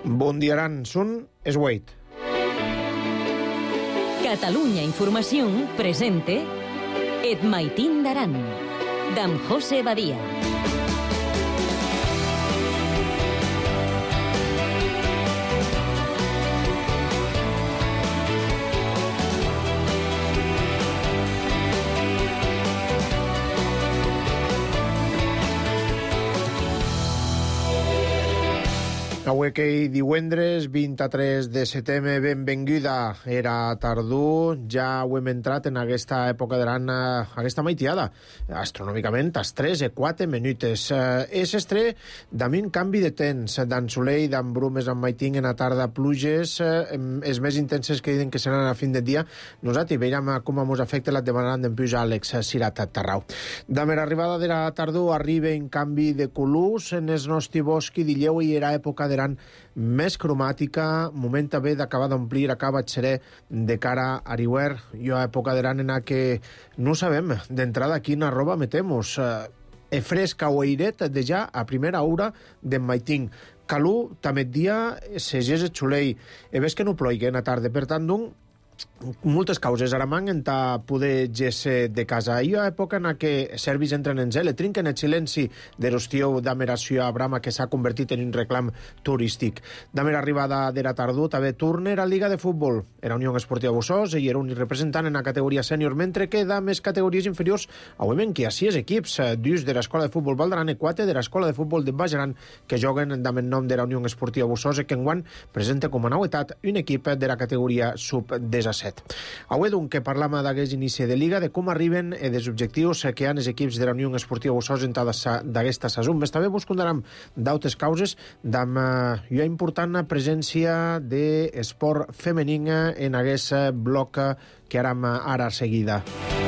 Bon dia, Aran. Són es 8. Catalunya Informació presente Et Maitín d'Aran, d'en José Badia. Avui que divendres 23 de setembre, benvinguda. Era tardor, ja ho hem entrat en aquesta època de l'any, aquesta maitiada. Astronòmicament, als 3:04 minutes. És estre d'un canvi de temps, d'en Soleil, d'en brumes, en maiting, en la tarda, pluges, els més intenses que diuen que seran a fin de dia. Nosaltres veiem com ens afecta la demanant d'en Puig Àlex Cirat Tarrau. Amb l'arribada de la tardor arriba en canvi de colors en el nostre bosc i d'Illeu i era època de més cromàtica, moment també d'acabar d'omplir, acaba de ser de cara a l'hivern. Hi ha època de l'any en què no sabem d'entrada quina roba metemos. Fresca o airet de ja a primera hora d'en maiting. Calor, també dia, segés el xulei. Ves que no ploigui en la tarda, per tant, moltes causes ara manquen de poder gesse de casa. Hi ha època en què servis entren en gel, trinquen el silenci de l'estiu d'ameració a Brama que s'ha convertit en un reclam turístic. D'haver arribada de la tardor també torna a Liga de Futbol. Era Unió Esportiva Bossós i era un representant en la categoria sènior, mentre que de més categories inferiors veiem que hi ha 6 equips, dus de l'Escola de Futbol Valdaran i 4 de l'Escola de Futbol de Bajaran que juguen amb el nom de la Unió Esportiva Bossós i que enguany presenta com a novetat un equip de la categoria sub-17. Avui, doncs, que parlam d'aquest inici de Liga, de com arriben i dels objectius que hi ha els equips de la Unió Esportiva Bossós en d'aquesta saison. Més també buscarem d'altres causes d'una important presència d'esport femení en aquest bloc que ara seguida.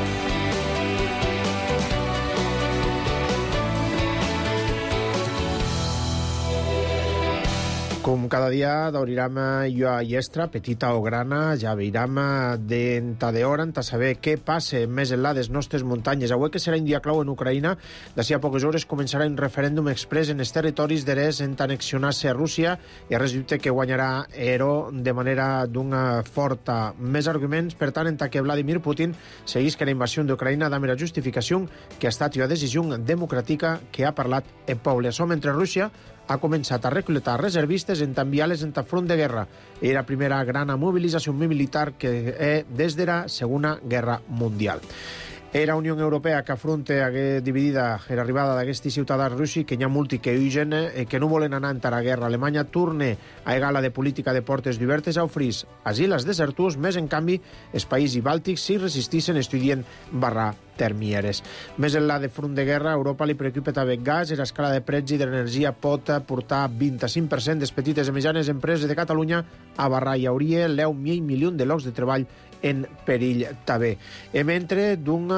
Com cada dia d'obrirem jo a Llestra, petita o grana, ja veurem d'enta d'hora, a saber què passa més enllà de les nostres muntanyes. Avui que serà un dia clau en Ucraïna, d'ací a poques hores començarà un referèndum express en els territoris d'Eres en annexionar-se a Rússia i resulta que guanyarà Ero de manera d'una forta. Més arguments, per tant, en que Vladimir Putin seguís que la invasió d'Ucraïna dà la justificació que ha estat una decisió democràtica que ha parlat el poble. Som entre Rússia ha començat a reclutar reservistes en enviar-les en front de guerra. Era la primera gran mobilització militar que des de la Segona Guerra Mundial. Era Unió Europea que afronta dividida l'arribada d'aquests ciutadans russos que hi ha molti que hugen, que no volen anar a la guerra. Alemanya torna a gala de política de portes obertes a oferir asil als desertors, més en canvi els països bàltics si resisteixen estudien barrar termieres. Més enllà de front de guerra, a Europa li preocupa també gas i l'escala de preus de l'energia pot portar 25% de les petites i mitjanes empreses de Catalunya a barrar. Hi hauria 10 milions de llocs de treball en perill també. Mentre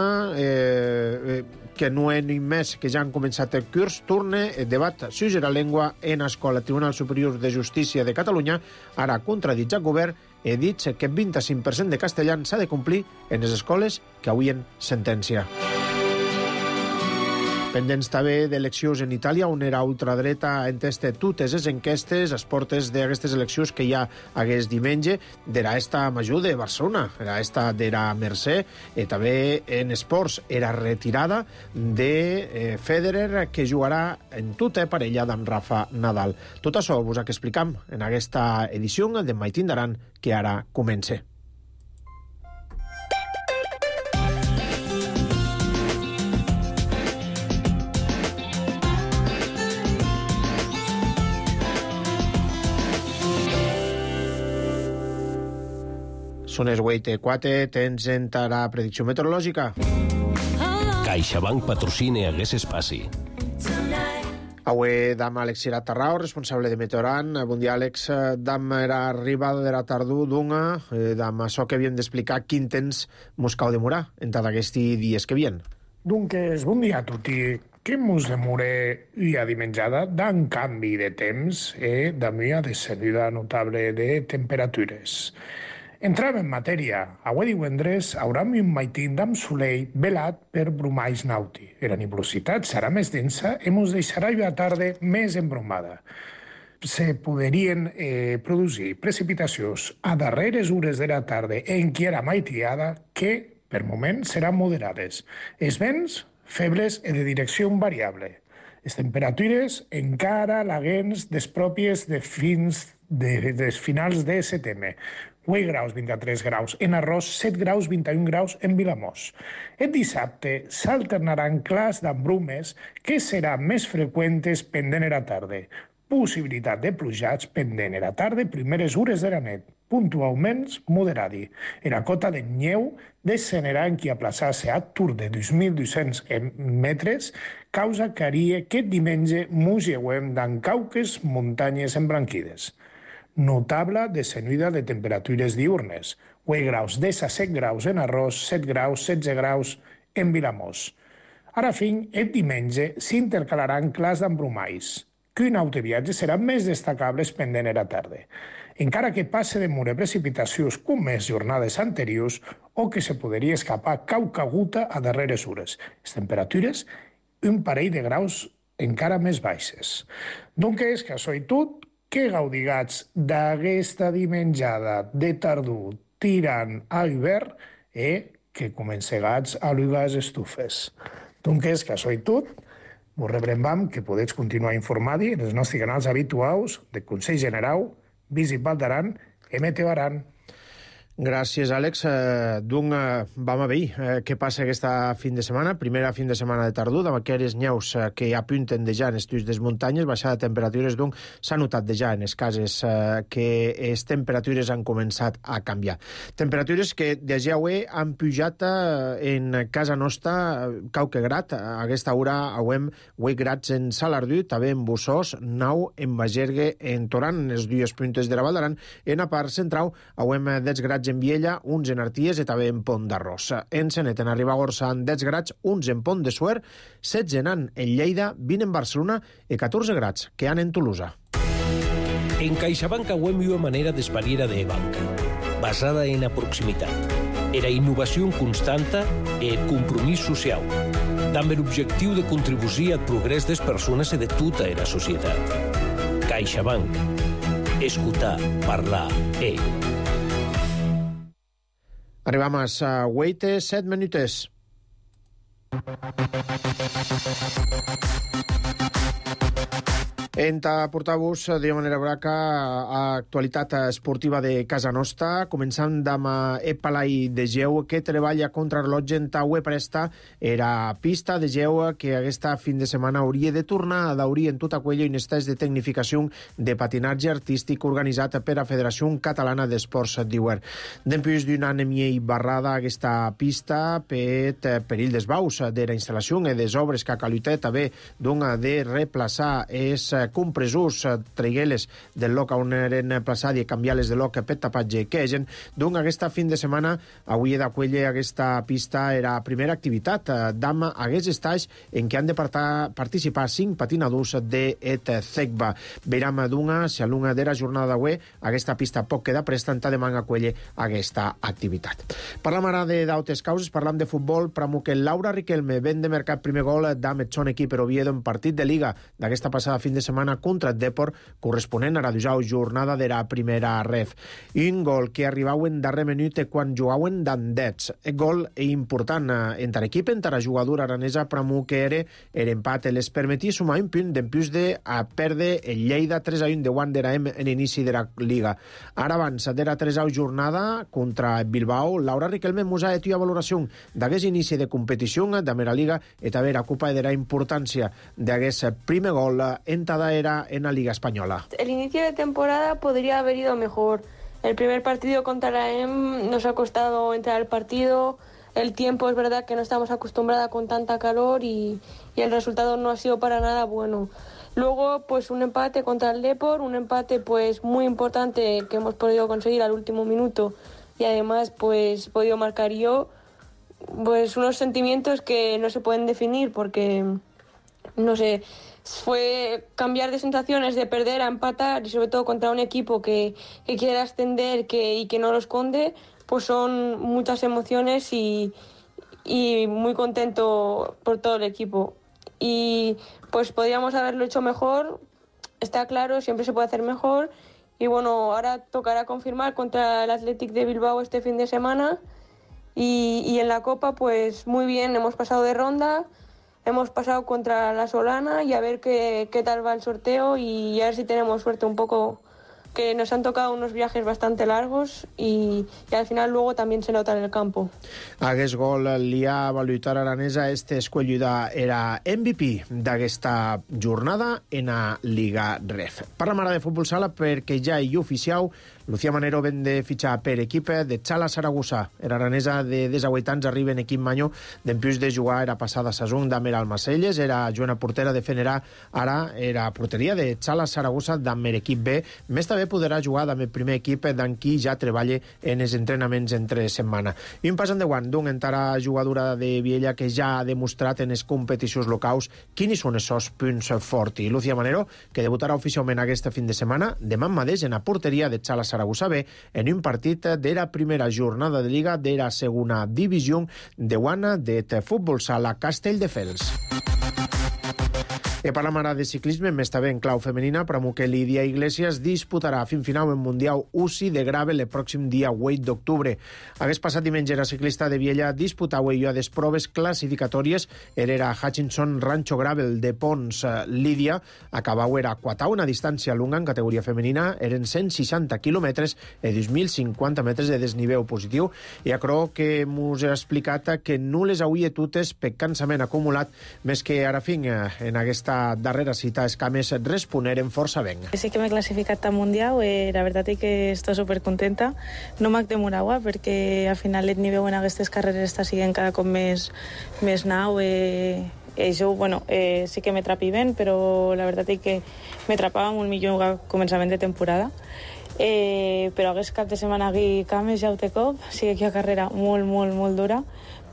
que no és ni més que ja han començat el curs, torna el debat sobre la llengua en escola. El Tribunal Superior de Justícia de Catalunya ara contradit el govern i dit que el 25% de castellà s'ha de complir en les escoles que avuen sentència. Pendents també d'eleccions en Itàlia, on era ultradreta entesta totes les enquestes, les portes d'aquestes eleccions que hi ha aquest diumenge, d'era esta major de Barcelona, era esta d'era Mercè, i també en esports era retirada de Federer, que jugarà en tota parella d'en Rafa Nadal. Tot això vos ho explicam en aquesta edició de Maitín d'Aran, que ara comença. Són les 8:04, temps en la predicció meteorològica. CaixaBank patrocina aquest espai. Avui dam Àlex Cirat Tarrau, responsable de Meteoran. Bon dia, Àlex. Dam era arribada de la tardor d'una, dam això que havíem d'explicar quin temps mos cau demorar en tots aquests dies que vien. Doncs bon dia a tutti. Que mos demore una dimenjada d'un canvi de temps i d'una descendida notable de temperatures. Entrem en matèria. Avui divendres haurà un maitín d'am Soleil velat per brumalls nauti. La nebulositat serà més densa i ens deixarà la tarda més embromada. se podrien produir precipitacions a darreres hores de la tarda en qui era maitiada que, per moment, seran moderades. Els vents, febles i de direcció variable. Les temperatures encara laguens despròpies de finals de setembre. 8 graus, 23 graus en Arròs, 7 graus, 21 graus en Vilamòs. El dissabte s'alternaran clars d'embrumes que seran més freqüents pendent a la tarda. Possibilitat de plujats pendent a la tarda, primeres hores de la nit, puntualment moderadi. La cota de neu descenderà en qui aplaçar-se a Tour de 2.200 metres, causa que haria que diumenge mugeuem d'en cauques muntanyes emblanquides. Notable descenida de temperatures diurnes. 8 graus des a 7 graus en Arròs, 7 graus, 16 graus en Vilamòs. Ara fin, el diumenge s'intercalaran clars d'embrumais, que un autoviatge serà més destacables pendent a la tarda. Encara que passe de mure precipitacions com més jornades anteriors o que se podria escapar cauca gota a darreres hores. Les temperatures, un parell de graus encara més baixes. Donc és que això i tot, que gaudigats d'aquesta dimenjada de tardor tirant a hivern que comencegats a les estufes. Donc és que això i tot, vos rebrembam que podeu continuar informats en els nostres canals habituals de Consell General, Visit Val d'Aran i Meteo Aran. Gràcies, Àlex. Vam a veure què passa aquesta fin de setmana. Primera fin de setmana de tardor, amb aquelles neus que apunten de ja en estudis des muntanyes, baixada de temperatures, doncs s'ha notat de ja en les cases que les temperatures han començat a canviar. Temperatures que de ja han pujat en casa nostra qualque grat. A aquesta hora hem 8 grats en Salardú, també en Bussós, 9 en Bagergue, en Toran, en les dues puntes de la Val d'Aran. En la part central hem 10 grats en Viella, uns en Arties i també en Pont d'Arròs. En Senet, en Ribagorça, en 10 grats, uns en Pont de Suert, 16 en Lleida, 20 en Barcelona i 14 grats que han en Tolosa. En CaixaBank hem una manera d'esparir de banca, basada en la proximitat, la innovació constanta i el compromís social, amb l'objectiu de contribuir al progrés de les persones i de tota la societat. CaixaBank. Escoltar, parlar, Arribam a 7 minutes. En portar-vos de manera braca a actualitat esportiva de casa nostra, començant amb Palai de Geu, que treballa contra rellotge en taua presta era pista de Geu que aquesta fin de setmana hauria de tornar a daurir en tota aquella inestès de tecnificació de patinatge artístic organitzat per la Federació Catalana d'Esports d'Hivern. Després d'una anemia i barrada aquesta pista per perill d'esbaus de la instal·lació i des obres que ha calutet també de replaçar els compressors traigueles del loc on eren plaçats i canviar-les de loc per tapatge que egen. Donc aquesta fin de setmana avui d'aquella aquesta pista era primera activitat d'am aquests estats en què han de participar 5 patinadors de CECBA. Veram d'una, si a l'una de la jornada d'avui aquesta pista pot quedar prestant demà aquella aquesta activitat. Parlam ara d'altres causes, parlam de futbol, pramo que Laura Riquelme ven de mercat primer gol d'am et son equip per Oviedo en partit de Liga d'aquesta passada fin de setmana contra el Depor, corresponent a la jornada de la primera ref. Un gol que arribau en darrer minut quan jugaven d'andets. El gol important entre l'equip, entre la jugadora aranesa, pramo que era l'empat les permetia sumar un punt d'empús de perdre el Lleida 3-1 de Wander AM en inici de la Liga. Ara abans de la 3a jornada contra Bilbao, Laura Riquelme mos ha hecho valoració d'aquest inici de competició de la Liga i també la Copa de la importància d'aquest primer gol entrada era en la Liga Española. El inicio de temporada podría haber ido mejor. El primer partido contra la EM nos ha costado entrar al partido. El tiempo es verdad que no estamos acostumbrados con tanta calor y el resultado no ha sido para nada bueno. Luego, pues un empate contra el Depor, un empate pues muy importante que hemos podido conseguir al último minuto y además pues he podido marcar yo, pues unos sentimientos que no se pueden definir porque, no sé, fue cambiar de sensaciones de perder a empatar y sobre todo contra un equipo que quiere ascender y que no lo esconde, pues son muchas emociones y muy contento por todo el equipo. Y pues podríamos haberlo hecho mejor. está claro, siempre se puede hacer mejor. Y bueno, ahora tocará confirmar contra el Athletic de Bilbao este fin de semana. Y en la Copa, pues muy bien, hemos pasado de ronda, hemos pasado contra la Solana y a ver qué tal va el sorteo y a ver si tenemos suerte un poco, que nos han tocado unos viajes bastante largos y al final luego también se nota en el campo. Aquest gol li ha valutat aranesa. Este escollido era MVP d'aquesta jornada en la Liga Ref. Parlem ara de futbol sala perquè ja hi oficiau Lucía Manero ven de fitxar per equip de Xala Saragossa. Era aranesa de 18 anys, arriba en equip manyo, d'empius de jugar era passada saison d'Amer Almacelles, era Joana portera de Fenerà, ara era porteria de Xala Saragossa d'Amer equip B. Més també podrà jugar amb el primer equip d'en qui ja treballa en els entrenaments entre setmana. I un pas endavant d'un encara jugadora de Viella que ja ha demostrat en les competicions locals quins són els seus punts forts. I Lucía Manero, que debutarà oficialment aquest fin de setmana, demà mateix en la porteria de Xala Saragossa B, en un partit de la primera jornada de Liga de la segona divisió de Guana de futbol sala Castelldefels. Parlem ara de ciclisme, més també en clau femenina, però que Lídia Iglesias disputarà fin final en Mundial UCI de Gravel el pròxim dia 8 d'octubre. Hagués passat diumenge la ciclista de Viella disputau ella des proves classificatòries era Hutchinson Rancho Gravel de Pons. Lídia acabau era quatau una distància lunga en categoria femenina, eren 160 quilòmetres i 2.050 metres de desnivell positiu, i crec que mos he explicat que no les hauria tutes per cansament acumulat, més que ara fin en aquesta darrera cita escames responeren força ben. Sí que m'he classificat a Mundial, la veritat és que estic supercontenta. No m'hac demorat perquè al final el nivell en aquestes carreres està sent cada cop més nau. Jo, bueno, sí que me trapi ben, però la veritat és que me trapava molt millor al començament de temporada. Però aquest cap de setmana aquí cames ja ho té cop, sí que hi ha carrera molt dura,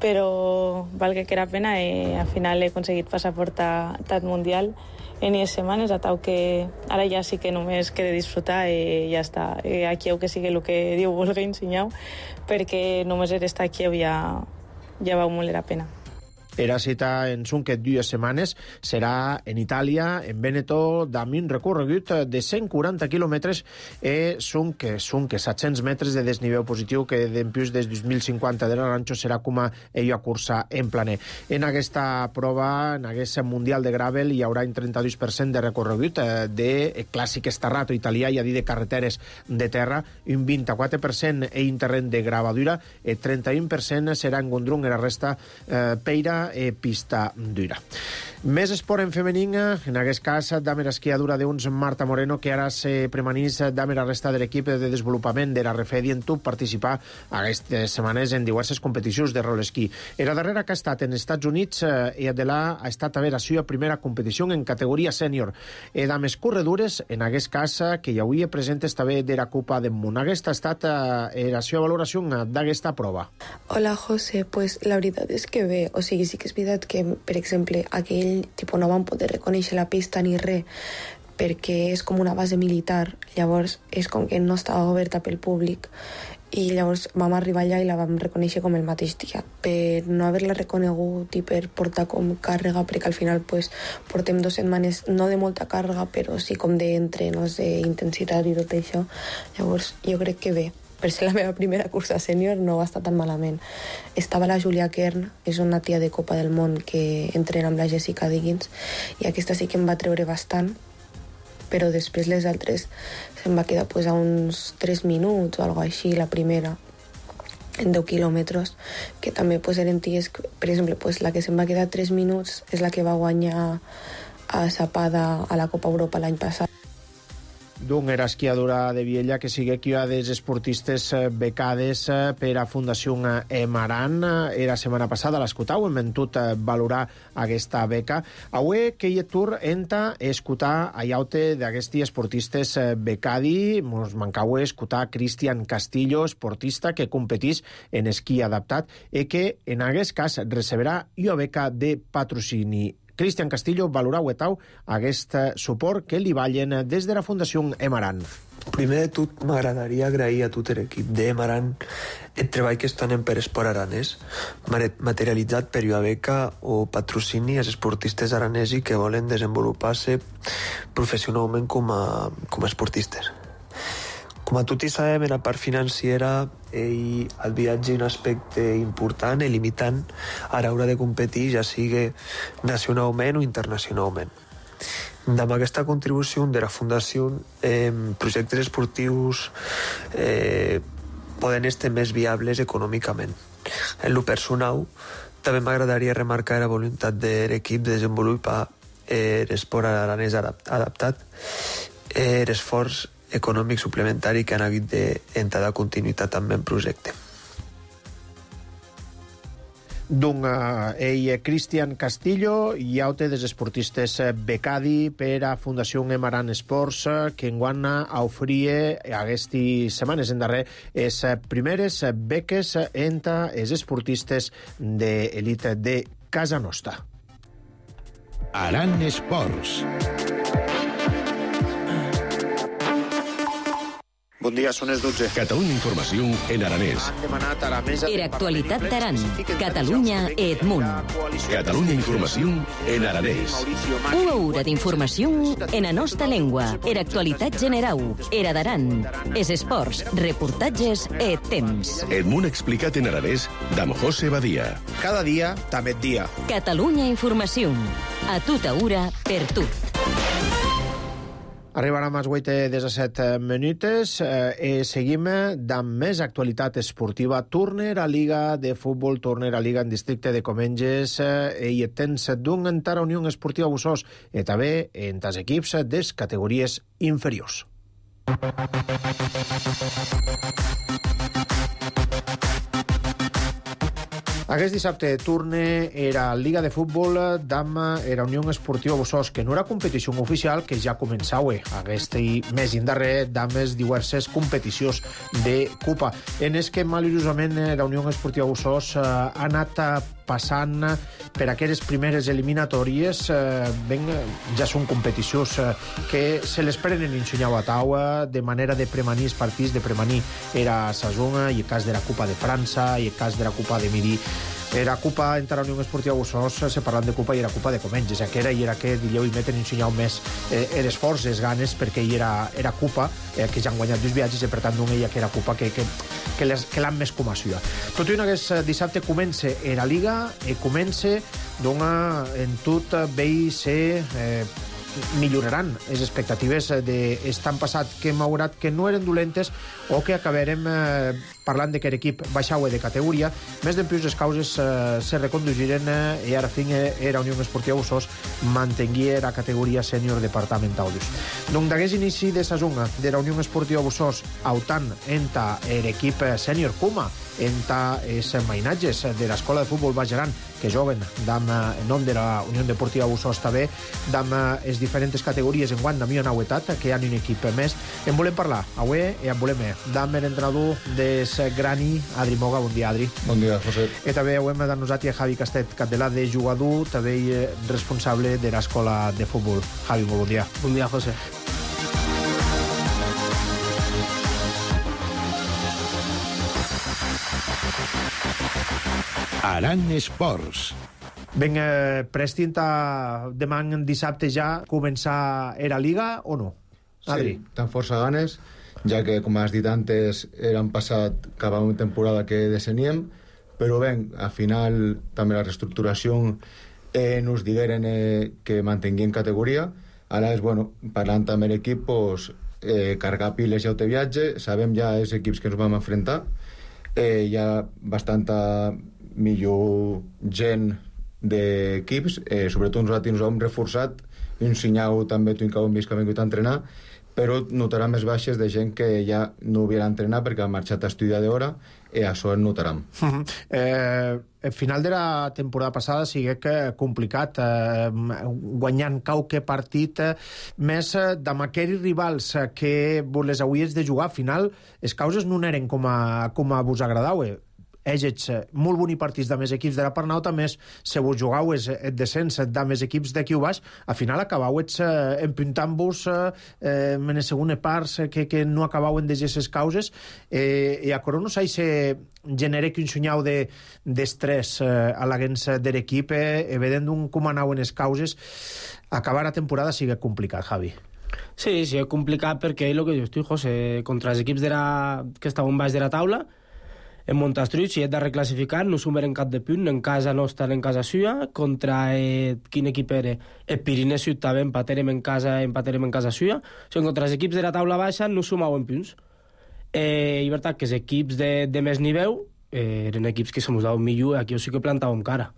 però valga que era pena, al final he aconseguit passaport a Mundial en 10 setmanes, a tal que ara ja sí que només queda disfrutar i ja està. Aquí heu que sigui el que Déu vulgui ensenyar, perquè només estar aquí ja vau molt la pena. Era cita en Sunket 2 setmanes, serà en Itàlia, en Veneto, amb un recorregut de 140 quilòmetres i Sunket 700 metres de desnivell positiu, que d'empius des 2050 de l'Aranxo serà com a ella cursa en planer. En aquesta prova, en aquest Mundial de Gravel, hi haurà un 32% de recorregut de clàssic estarrato italià, i a dir de carreteres de terra, un 24% en terreny de gravadura, i 31% serà en gondrung, i la resta peira pista dura. Més esport en femenina, en aquest cas d'Amer esquiadura d'uns Marta Moreno, que ara se premanís d'Amer la resta de l'equip de desenvolupament de la Refedi en Tub participar aquestes setmanes en diverses competicions de rolesquí. La darrera que ha estat en Estats Units i de la ha estat a veure la seva primera competició en categoria sènior. Dames corredures, en aquest cas que hi avui presentes també de la Copa del Món. Aquesta ha estat la seva valoració d'aquesta prova. Hola, José. Pues la veritat és que bé, o sigui, sí que és veritat que, per exemple, aquell no van poder reconèixer la pista ni res perquè és com una base militar, llavors és com que no estava oberta pel públic, i llavors vam arribar allà i la vam reconèixer com el mateix dia. Per no haver-la reconegut i per portar com càrrega, perquè al final pues, portem 2 setmanes no de molta càrrega, però sí com d'entrenos, d'intensitat i tot això, llavors jo crec que bé. Per ser la meva primera cursa sènior no va estar tan malament. Estava la Julia Kern, és una tia de Copa del Món que entrena amb la Jessica Diggins, i aquesta sí que em va treure bastant, però després les altres se'm va quedar pues, a uns 3 minuts o alguna així, la primera, en 10 quilòmetres, que també pues, eren ties, per exemple, pues, la que se'm va quedar 3 minuts és la que va guanyar a Zapada a la Copa Europa l'any passat. D'un era esquiadora de Viella, que sigue aquí a des esportistes becades per a Fundació Emaran. Era setmana passada l'escutau, hem venut valorar aquesta beca. Avui que hi tur enta escutar a iaute d'aquesti esportistes becadi. Mos mancau escutar Cristian Castillo, esportista que competís en esquí adaptat i que en aquest cas receberà una beca de patrocini. Cristian Castillo valorau etau aquest suport que li ballen des de la Fundació Emaran. Primer de tot, m'agradaria agrair a tot l'equip d'Emaran el treball que estan per esport aranès, materialitzat per una beca o patrocini als esportistes aranesos que volen desenvolupar-se professionalment com a esportistes. Com a tots sabem, en la part financera, el viatge és un aspecte important i limitant a l'hora de competir, ja sigui nacionalment o internacionalment. Amb aquesta contribució de la Fundació, projectes esportius poden estar més viables econòmicament. En lo personal, també m'agradaria remarcar la voluntat de l'equip de desenvolupar l'esport aranès adaptat, l'esforç econòmic suplementari que han hagut d'entrar de continuïtat també en projecte. Cristian Castillo, iaute des esportistes becadi per a Fundació Emaran Esports, que enguany oferia aquestes setmanes en darrer les primeres beques entre els esportistes d'elit de casa nostra. Aran Esports. Bon dia, són les 12. Catalunya Informació en aranès. Era actualitat d'Aran. Catalunya e Edmunt. Catalunya Informació en aranès. Una hora d'informació en la nostra llengua. Era actualitat general. Era d'Aran. Es esports, reportatges e temps. Edmunt explicat en aranès d'Am José Badia. Cada dia, també et dia. Catalunya Informació. A tota hora, per tu. Arribarem als 8:17 minuts i seguim amb més actualitat esportiva. Torna a Liga de Futbol, torna a Liga en districte de Comenges i tens d'un entara Unió Esportiva Bussos i també en els equips de categories inferiors. Aquest dissabte torna era Liga de Futbol d'Ama era Unió Esportiva Bussos, que no era competició oficial, que ja començava aquest mes en darrer d'Ames diverses competicions de Copa. En és que, maliciosament, la Unió Esportiva Bussos ha anat passant per aquelles primeres eliminatòries, ja són competicions que se les prenen ensenyau a taula de manera de premanir els partits, de premanir era sa zona, i el cas de la Copa de França, i el cas de la Copa de Midi. Era Copa entre la Unió Esportiva Bussos, se parlant de Copa, i era Copa de Comenges, que era que dieu i meten ensenyau més l'esforç, les ganes, perquè hi era Copa, que ja han guanyat dos viatges, i per tant no hi que era Copa que l'han més com a ciutat. Tot i que aquest dissabte comença la Liga, i comença en tot veig ser milloraran les expectatives d'estan passat, que malgrat que no eren dolentes o que acabarem parlant de que l'equip baixava de categoria, més d'empius les causes se recondugiren i ara fin era Unió Esportiva Bussos mantenguia la categoria sènior departamental. Donc d'aquest inici de sazonga de la Unió Esportiva Bussos autant enta l'equip sènior Cuma enta els mainatges de l'Escola de Futbol Baix Aran que juguen en nom de la Unió Deportiva Bussos també amb les diferents categories en guant de millor nauetat que hi ha un equip més. En volem parlar avui i en volem amb l'entrenador des Grani, Adri Moga. Bon dia, Adri. Bon dia, José. I també avui amb nosaltres Javi Castet, capdelà de jugador, també responsable de l'Escola de Futbol. Javi, molt bon dia. Bon dia, José. Aran Esports. Ben, prestin demà dissabte ja començar era Liga o no? Adri? Sí, tan força ganes, ja que, com has dit antes, eren passat cap a una temporada que desceníem, però ben, al final també la reestructuració nos digueren que mantenguien categoria. Ara és, bueno, parlant amb l'equip, pues, cargar piles ja o te viatge, sabem ja els equips que ens vam enfrontar, hi ha bastanta millor gent d'equips, sobretot nosaltres ens hem reforçat, un senyau també tu que hem vist que ha vingut a entrenar, però notarà més baixes de gent que ja no havia d'entrenar perquè ha marxat a estudiar d'hora i això en notarem. El final de la temporada passada sigui que complicat, guanyant qualque partit més d'amb aquells rivals que les hauries de jugar. Al final, les causes no eren com a vos agradava. Ells, molt boni partits de més equips de la part nau, també se vos jugau el descens de més equips d'aquí o baix, al final acabau empuntant-vos en les segones parts que no acabauen de aquestes causes, i a Coronos se genera que un senyal d'estrès a l'agents de l'equip, vedent com anaven les causes. acabar la temporada sigui complicat, Javi. Sí, és complicat perquè el que dius tu, José, contra els equips que estaven baix de la taula, en Montastruig, si hem de reclassificar, no sumarem cap de punt, en casa nostra, en casa suya, contra quin equip era? El Pirineu Sud també empatarem en casa suya, o sigui, contra els equips de la taula baixa no sumaven punts. I veritat que els equips de més nivell eren equips que se mos daven millor, aquí sí que plantàvem cara.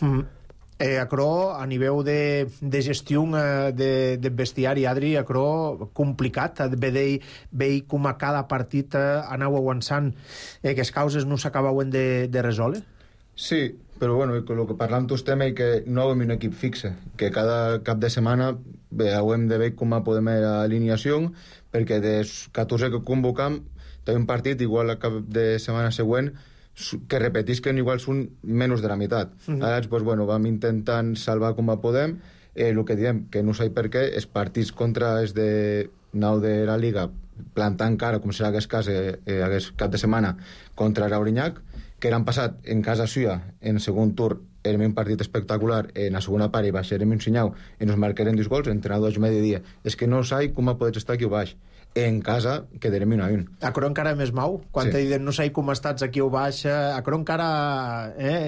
Acrò, a nivell de gestió de bestiari, Adri, acrò complicat, veig com a cada partit anau avançant que les causes no s'acabaven de resoldre? Sí, però bueno, el que parlam tu estem és que no hem un equip fixe, que cada cap de setmana hem de veure com podem alineació, perquè dels 14 que convocam, té un partit igual al cap de setmana següent que repetisquen igual són menys de la meitat. Llavors, pues, bueno, vam intentant salvar com podem. El que diem, que no sé per què, els partits contra els de nou de la Liga, plantant cara, com serà aquest cas, aquest cap de setmana, contra l'Aurignac, que l'han passat en casa suya, en segon torn, érem un partit espectacular, en la segona part hi baixarem un senyal i ens marcarem 2 gols, entrenador de dia. És que no sé com pots estar aquí o baix. En casa quedarem 1-1. Acrò encara més mau? Quan te diuen no sé com estats aquí o baix, acrò encara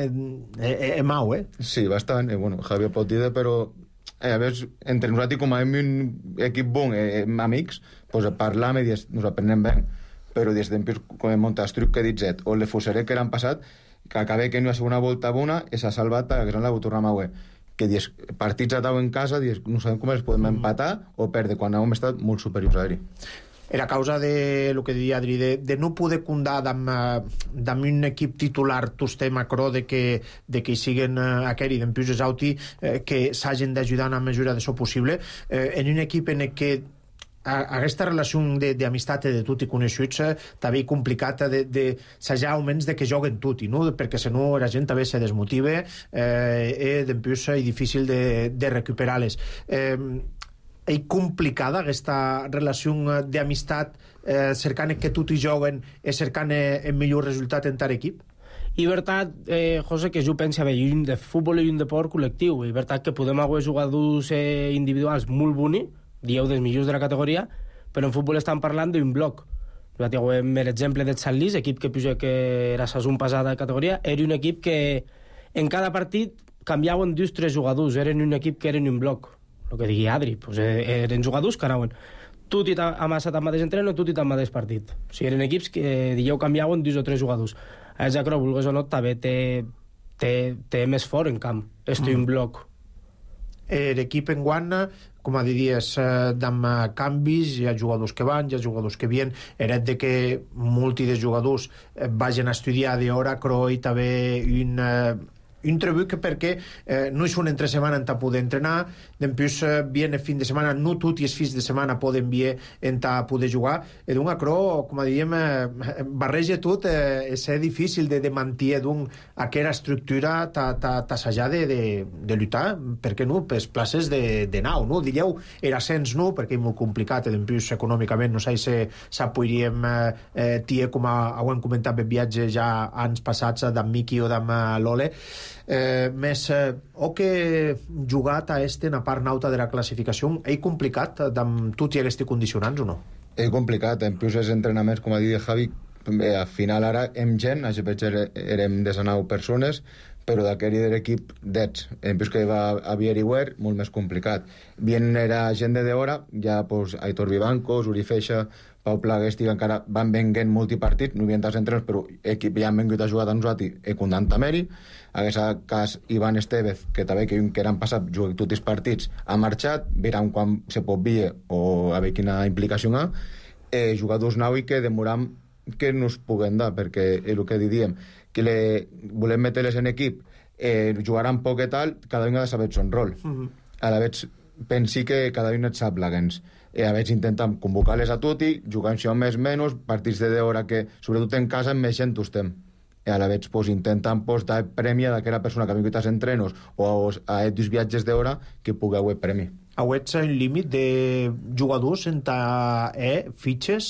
mau, Sí, bastant. Bueno, Javier pot dir, però a veure, entre nosaltres com a un equip bon, amics, pues parlam i ens aprenem bé. Però des d'empis com en Montastruc que he dit o le Fuseré que l'han passat, que acabé que en una segona volta bona i s'ha salvat que s'han la tornar mau. Que dius, partits a tau en casa, dius, no sabem com els podem empatar o perdre, quan hem estat molt superiors a ell. Era causa de lo que diria Adri, de no poder comptar amb un equip titular tostem acrò de que hi siguen aquell i d'empius és auti que s'hagin d'ajudar en la mesura de so possible en un equip en què aquesta relació d'amistat de tutti coneixuts també complicat de s'haja almenys de que joguen tutti, no? Perquè si no la gent també se desmotiva d'empius i difícil de recuperar-les. És complicada aquesta relació d'amistat cercant que tutti joguen i cercant el millor resultat en tal equip? I veritat, José, que jo penso lluny de futbol i un deport col·lectiu. I veritat que podem haver jugadors individuals molt bonics, dieu dels millors de la categoria, però en futbol estan parlant d'un bloc. Per exemple del Sant Lluís, equip que era la saison passada de categoria, era un equip que en cada partit canviaven 2 o 3 jugadors, eren un equip que eren un bloc. El que digui Adri, pues eren jugadors que anaven tot i amassat amb mateix entreno, tot i amb mateix partit. O sigui, eren equips que canviaven 2 o 3 jugadors. A ja creu, vulgues o no, també té més fort en camp. Estoy un bloc. L'equip en guanya, com diries, amb canvis, hi ha jugadors que van, hi ha jugadors que vien, era de que molts de jugadors vagin a estudiar d'hora, però hi també un treball que perquè no és un entre setmana en poder entrenar, després viene fin de setmana, no tots els fins de setmana poden vir en poder jugar, i d'un acrò, com diríem, barreja tot, és difícil de mantenir aquella estructura t'assajar de lluitar, perquè no, per places de nau, no? Dieu, era ascens no, perquè és molt complicat, i després econòmicament no sé si podríem tirar, com ho hem comentat en viatge ja anys passats d'en Miki o d'en Lole, més o que jugat a en a part nauta de la classificació és complicat amb tots aquests condicionants o no? És complicat, en plus els entrenaments, com ha dit Javi, al final ara hem gent, a GPG érem 19 persones, però d'aquell de l'equip 10, en plus que va a Bieriwer, molt més complicat. Bien era gent d'hora, ja pues, Aitor Vivancos, Uri Feixa, Pau Plagués, que encara van venguent multipartit, no hi havia tants entrenos, però equip ja han vengut a jugar a nosaltres i comptant Tameri. En aquest cas, Ivan Estevez, que també que han passat jugant tots els partits, ha marxat, veurem quan se pot dir o a veure quina implicació hi ha. Jugadors nous que demoram que no es puguen dar, perquè és el que diem, que volem metre-les en equip, jugaran poc i tal, cada un ha de saber son rol. A la vegada pensi que cada un et sap l'agens. A veure, intentem convocar-les a tot i jugar això més menys, partits d'hora que, sobretot en casa, més gent ho estem. I a la vegada pues, intentem dar premi a aquella persona que ha vingut als entrenos o a dos viatges d'hora que pugui haver premi. Auets un límit de jugadors entre fitxes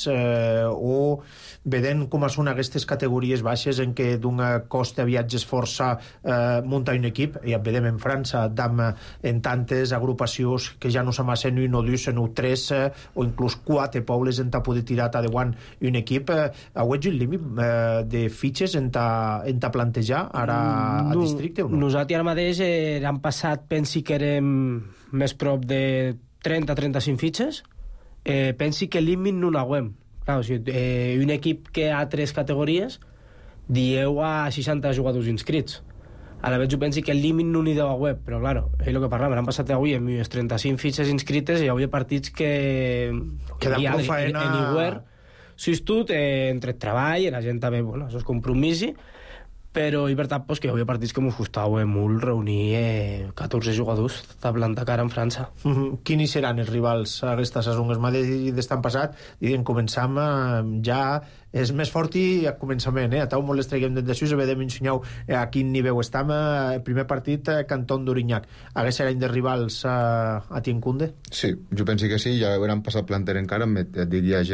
o vedent com són aquestes categories baixes en què d'un cost de viatges força muntar un equip, ja vedem en França en tantes agrupacions que ja no s'amassen un o dos, en un tres o inclús 4 pobles en poder tirar endavant un equip. Auets un límit de fitxes en plantejar ara a districte o no? Nosaltres ara mateix l'any passat pensi que érem més prop de 30-35 fitxes. Pensi que el límit no n'aguem. Clar, o sigui, un equip que ha 3 categories dieu a 60 jugadors inscrits. A la vegada jo pensi que el límit no n'hi deu a web, però claro, és el que parlàvem, l'han passat avui amb les 35 fitxes inscrites i avui hi ha partits que queda prou faena en igual tot entre treball, la gent també, bueno, això és compromís, però i per tant pues, que hi havia partits que ens costava molt reunir 14 jugadors de planta cara en França. Quins seran els rivals aquesta saison? Es m'ha dit d'estan passat i començam ja és més fort i a començament, a tau molt les traguem des d'això i vedem ensenyar a quin nivell estem. El primer partit Cantón d'Orinyac. Hagués seran de rivals a Tincunde? Sí, jo penso que sí, ja hauran passat planter encara, et dic ja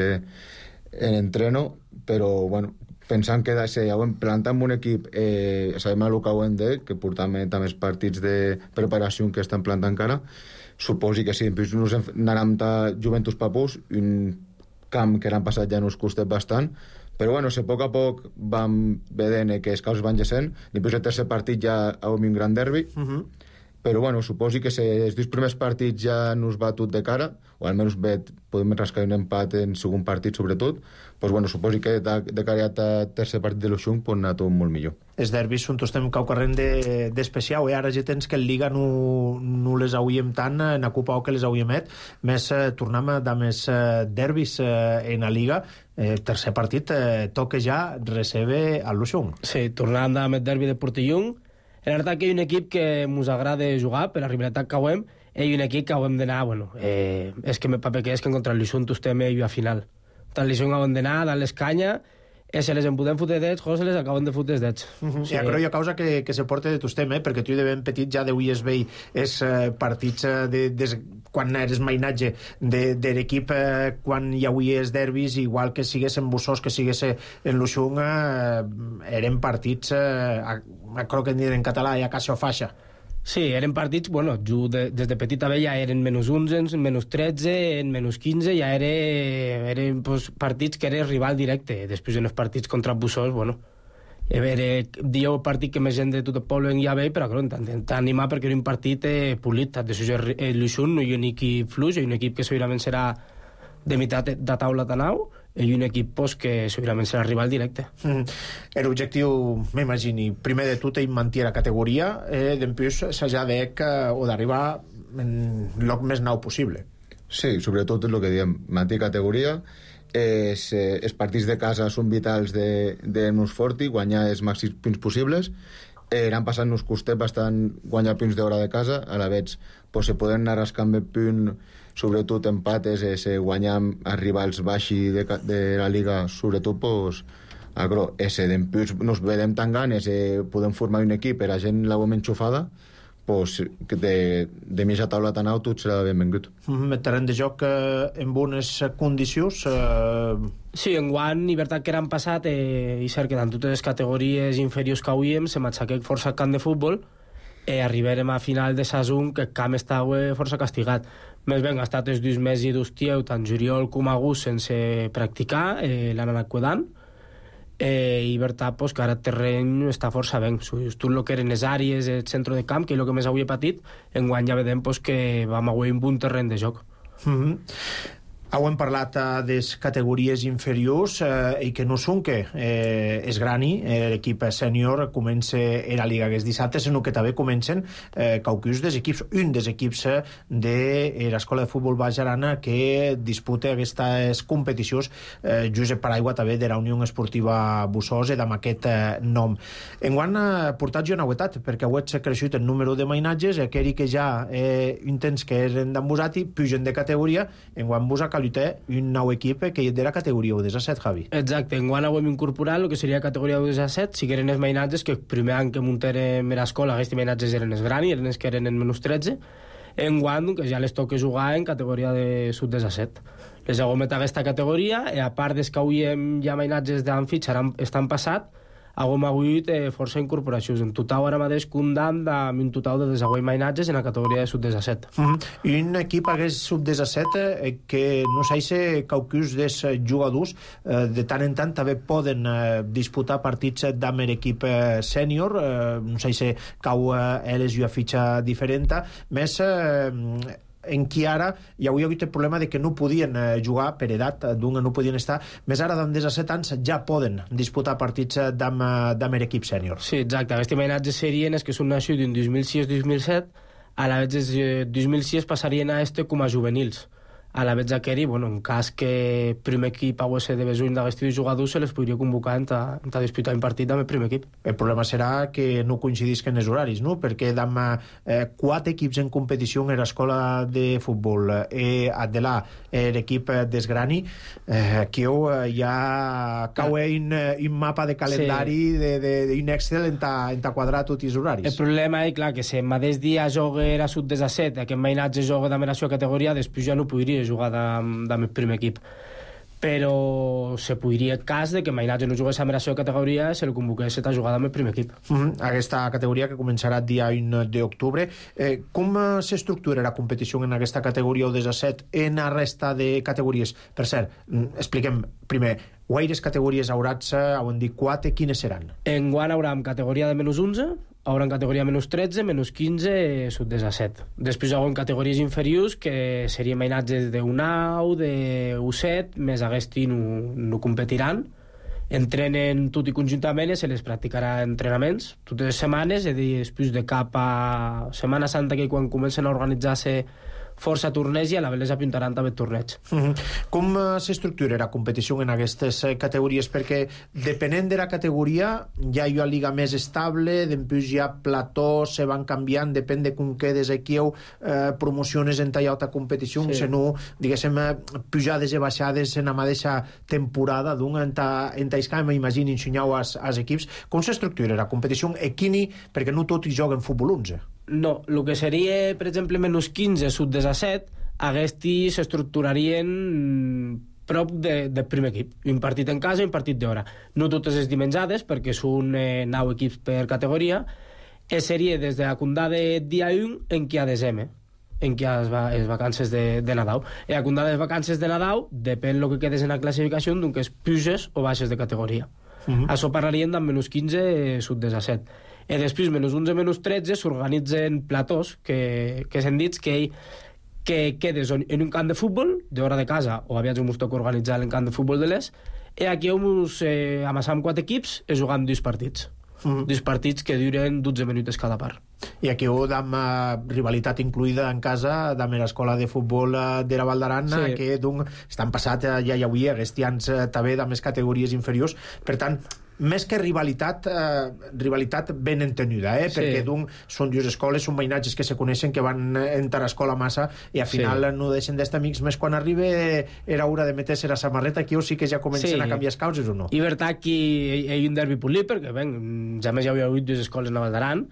en entreno, però bueno, pensant que si ho hem plantat amb un equip sabem el que ho hem de, que portam també els partits de preparació que estan plantant encara, suposi que sí. Després nos anàrem de Juventus Papús, un camp que l'han passat ja nos costat bastant, però bueno, a poc vam vedent que els caus van llegint, després el tercer partit ja ha un gran derbi, però bueno, suposi que si els 2 primers partits ja nos va tot de cara, o almenys podem rascar un empat en segon partit sobretot, doncs bueno, suposi que de cara al tercer partit de l'Oixung pot anar tot molt millor. Els derbis són tots cau carrent d'especial, ara ja tens que en Liga no les hauríem tant, en la Copa o que les hauríem més tornem de més derbis en la Liga. Tercer partit toca ja recebe a l'Oixung. Sí, tornant amb el derbi de Portellung. En veritat que hi ha un equip que ens agrada jugar per la rivalitat que hem, i un equip que hem d'anar, bueno, és que me paper que és que contra l'Oixung estem a final. Tant l'Oixung hem d'anar, dar-les canya, se les en podem fotre dets, se les acaben de fotre dets. Sí, però hi ha causa que se porta de tostem, perquè tu de ben petit ja deuies veure els partits quan eres mainatge de l'equip, quan hi havia els derbis, igual que sigués en Bussós, que sigués en l'Oixung, eren partits, crec que en català, a caixa o faixa. Sí, eren partits, bueno, des de petita ja eren -11, -13, -15, ja eren partits que eren rival directe. Després en els partits contra Bussós, bueno, dieu el partit que més gent de tot el poble ja ve, però intentar animar perquè era un partit polit. L'Oixung no hi ha un equip fluix, hi ha un equip que segurament serà de meitat de taula de nau, i un equip que segurament serà rival directe. L'objectiu, m'imagini, primer de tot és mantenir la categoria, després s'ha d'arribar en el més nou possible. Sí, sobretot és el que diem, mantenir categoria, els partits de casa són vitals de nos forti, guanyar els màxims punts possibles. L'any passat nos costat bastant guanyar punts d'hora de casa, a la vegada se poden anar rascant el punt, sobretot empates, guanyar a rivals baixi de la Liga, sobretot nos vedem tan ganes, podem formar un equip, la gent l'hem enxufada, de mitja taula tan alt tot serà benvingut. El terreny de joc en bones condicions? Sí, enguany, i veritat que l'any passat, i cert que en totes les categories inferiors que hauríem, se m'aixequé força al camp de futbol, arribarem a final de saison que el camp estava força castigat. Més ben, ha estat els 2 mesos i 2 tieu, tant juliol com agost, sense practicar, l'han anat cuidant, i veritat que ara el terreny està força ben. Tot el que eren les àrees, el centre de camp, que és el que més havia patit, enguany ja vedem que vam haver un bon terreny de joc. Hem parlat de les categories inferiors i que no són que és grani, l'equip sènior comença a la Liga aquest dissabte, sinó que també comencen caucus dels equips, un dels equips de l'Escola de Futbol Baix Arana que disputa aquestes competicions. Josep Paraigua també de la Unió Esportiva Bussós amb aquest nom. Enguany ha portat jo novetat, perquè avui s'ha crescut el número de mainatges, aquells que ja intents que eren d'embusati, pugen de categoria, enguany Busa lluitar un nou equip que és de la categoria 1-17, Javi. Exacte, enguany hem incorporat el que seria categoria 1-17, si que eren els mainatges que el primer any que muntàrem a l'escola, aquests mainatges eren els grans, eren els que eren en -13, Enguany, que ja les toca jugar en categoria de sub-17. Les heu met aquesta categoria, i a part des que avui ja mainatges d'en fitxar estan passat, hem hagut força incorporacions. En total, ara mateix, comptant amb un total de 18 mainatges en la categoria de sub-17. I un equip hagués sub-17 que no sé qualcus dels jugadors de tant en tant també poden disputar partits d'ammer equip sènior, no sé si cau elles i una fitxa diferent, més en qui ara hi havia hagut el problema de que no podien jugar per edat, no podien estar, més ara d'en 17 anys ja poden disputar partits d'ammer equip sènior. Sí, exacte, aquests mainatges serien els que són nascuts en 2006-2007, a la vegada de 2006 passarien a com a juvenils. A la vez d'aquí, en cas que primer equip hagués de besull d'aquests jugadors, se les podria convocar a disputar un partit amb el primer equip. El problema serà que no coincidisquen els horaris, no? Perquè amb 4 equips en competició en l'escola de futbol, Adelà, l'equip d'Esgrani, aquí ja cau un mapa de calendari d'un Excel en quadrar tots els horaris. El problema és, clar, que si el mateix dia joga a sub-17, aquest mainatge joga de la seva categoria, després ja no podria jugar amb el primer equip, però se podria el cas de que mainatge no jugués amb la seva categoria i se li convoqués a jugar amb el primer equip. Aquesta categoria que començarà el dia 1 d'octubre, com s'estructura la competició en aquesta categoria o 17 en la resta de categories? Per cert, expliquem primer, quines categories hauràs, on dir 4, quines seran? Enguany haurem categoria de menys 11, haurem categoria menys 13, menys 15, sub-17. Després haurem categories inferiors, que serien mainatges de U9, de U7, més aquests no competiran. Entrenen tot i conjuntament i se les practicarà entrenaments totes les setmanes, és a dir, després de cap a Setmana Santa, que quan comencen a organitzar-se força torneigs i a la vegada s'apuntaran també torneigs. Com s'estructura la competició en aquestes categories? Perquè depenent de la categoria hi ha una liga més estable, després hi ha platós, se van canviant, depèn de com quedes aquí o promociones en talla alta competició, se no, diguéssim, pujades i baixades en la mateixa temporada en Taisca, m'imagino, ensenyau als equips. Com s'estructura la competició equini? Perquè no tots hi juguen futbol 11. No, el que seria, per exemple, menys 15 sub-17, aquests s'estructurarien prop del primer equip. Un partit en casa i un partit d'hora. No totes les dimenjades, perquè són 9 equips per categoria, i seria des de la condada de dia 1 en què hi ha desembre, en què hi ha les vacances de Nadal. I a condada de les vacances de Nadal depèn el que quedes en la classificació, doncs puges o baixes de categoria. Això parlaríem d'en menys 15 sub-17. I després, menys 11, menys 13, s'organitzen platós, que s'han dit que quedes en un camp de futbol, d'hora de casa, o aviat ens toca organitzar en camp de futbol de l'Est, i aquí amassam 4 equips i jugam 2 partits. 2 partits que duren 12 minuts cada part. I aquí amb rivalitat incluïda en casa amb l'escola de futbol de la Val d'Aran, que estan passat ja hi havia aquests anys també de més categories inferiors. Per tant, més que rivalitat ben entenuda, perquè són dues escoles, són veïnatges que se coneixen, que van entrar a escola massa i al final no deixen d'estar amics. Més quan arriba era hora de meter-se la samarreta, aquí o sí que ja comencen a canviar els causes o no? I veritat que hi ha un derbi polit, perquè ja més hi havia hagut dues escoles a la Val d'Aran.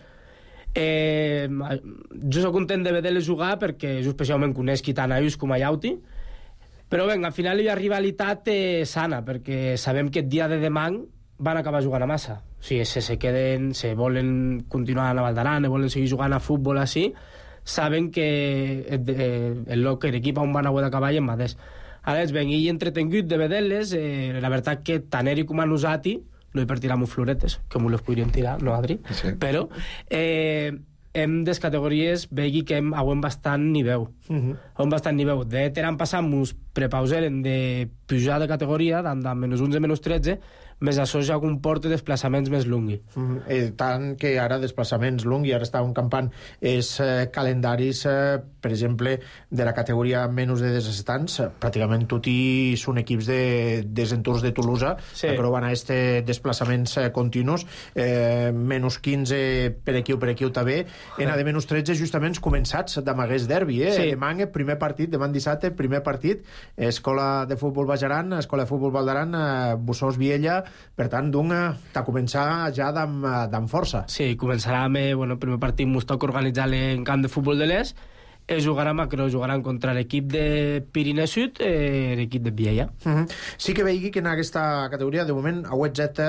Jo soc content de veure-les jugar perquè jo especialment coneix tant a ells com a Iauti, però al final hi ha rivalitat sana, perquè sabem que el dia de demà van acabar jugant a massa. O sigui, se queden, se volen continuar a la Val d'Aran, volen seguir jugant a futbol així, saben que l'equip on van haver d'acabar i en mateix. Ara i entretengut de veure-les, la veritat que tant eri com a nosaltres, no hi per tirar amb floretes, que m'ho les podríem tirar, no, Adri? Sí. Però hem des categories vegi que hem bastant nivell. Hem bastant nivell. De teran passant-nos prepauseren de pujar de categoria, de menys 11, menys 13, més això ja comporta desplaçaments més lungui. Tant que ara desplaçaments lungui, ara estàvem campant els calendaris, per exemple, de la categoria menys de 17 anys, pràcticament tots són equips dels entorns de Tolosa, però van a aquests desplaçaments continus, menys 15 per aquí o per aquí també, en a de menys 13 justament començats d'amagués derbi, demà primer partit, demà dissabte, primer partit, Escola de Futbol Bajaran, Escola de Futbol Val d'Aran, Bussós Viella. Per tant, t'ha començat ja amb força. Sí, començarà amb el primer partit, ens toca organitzar en camp de futbol de l'Est, jugaran, creu, jugaran contra l'equip de Pirineu Sud i l'equip de Viella. Sí que veigui que en aquesta categoria, de moment, a UEZ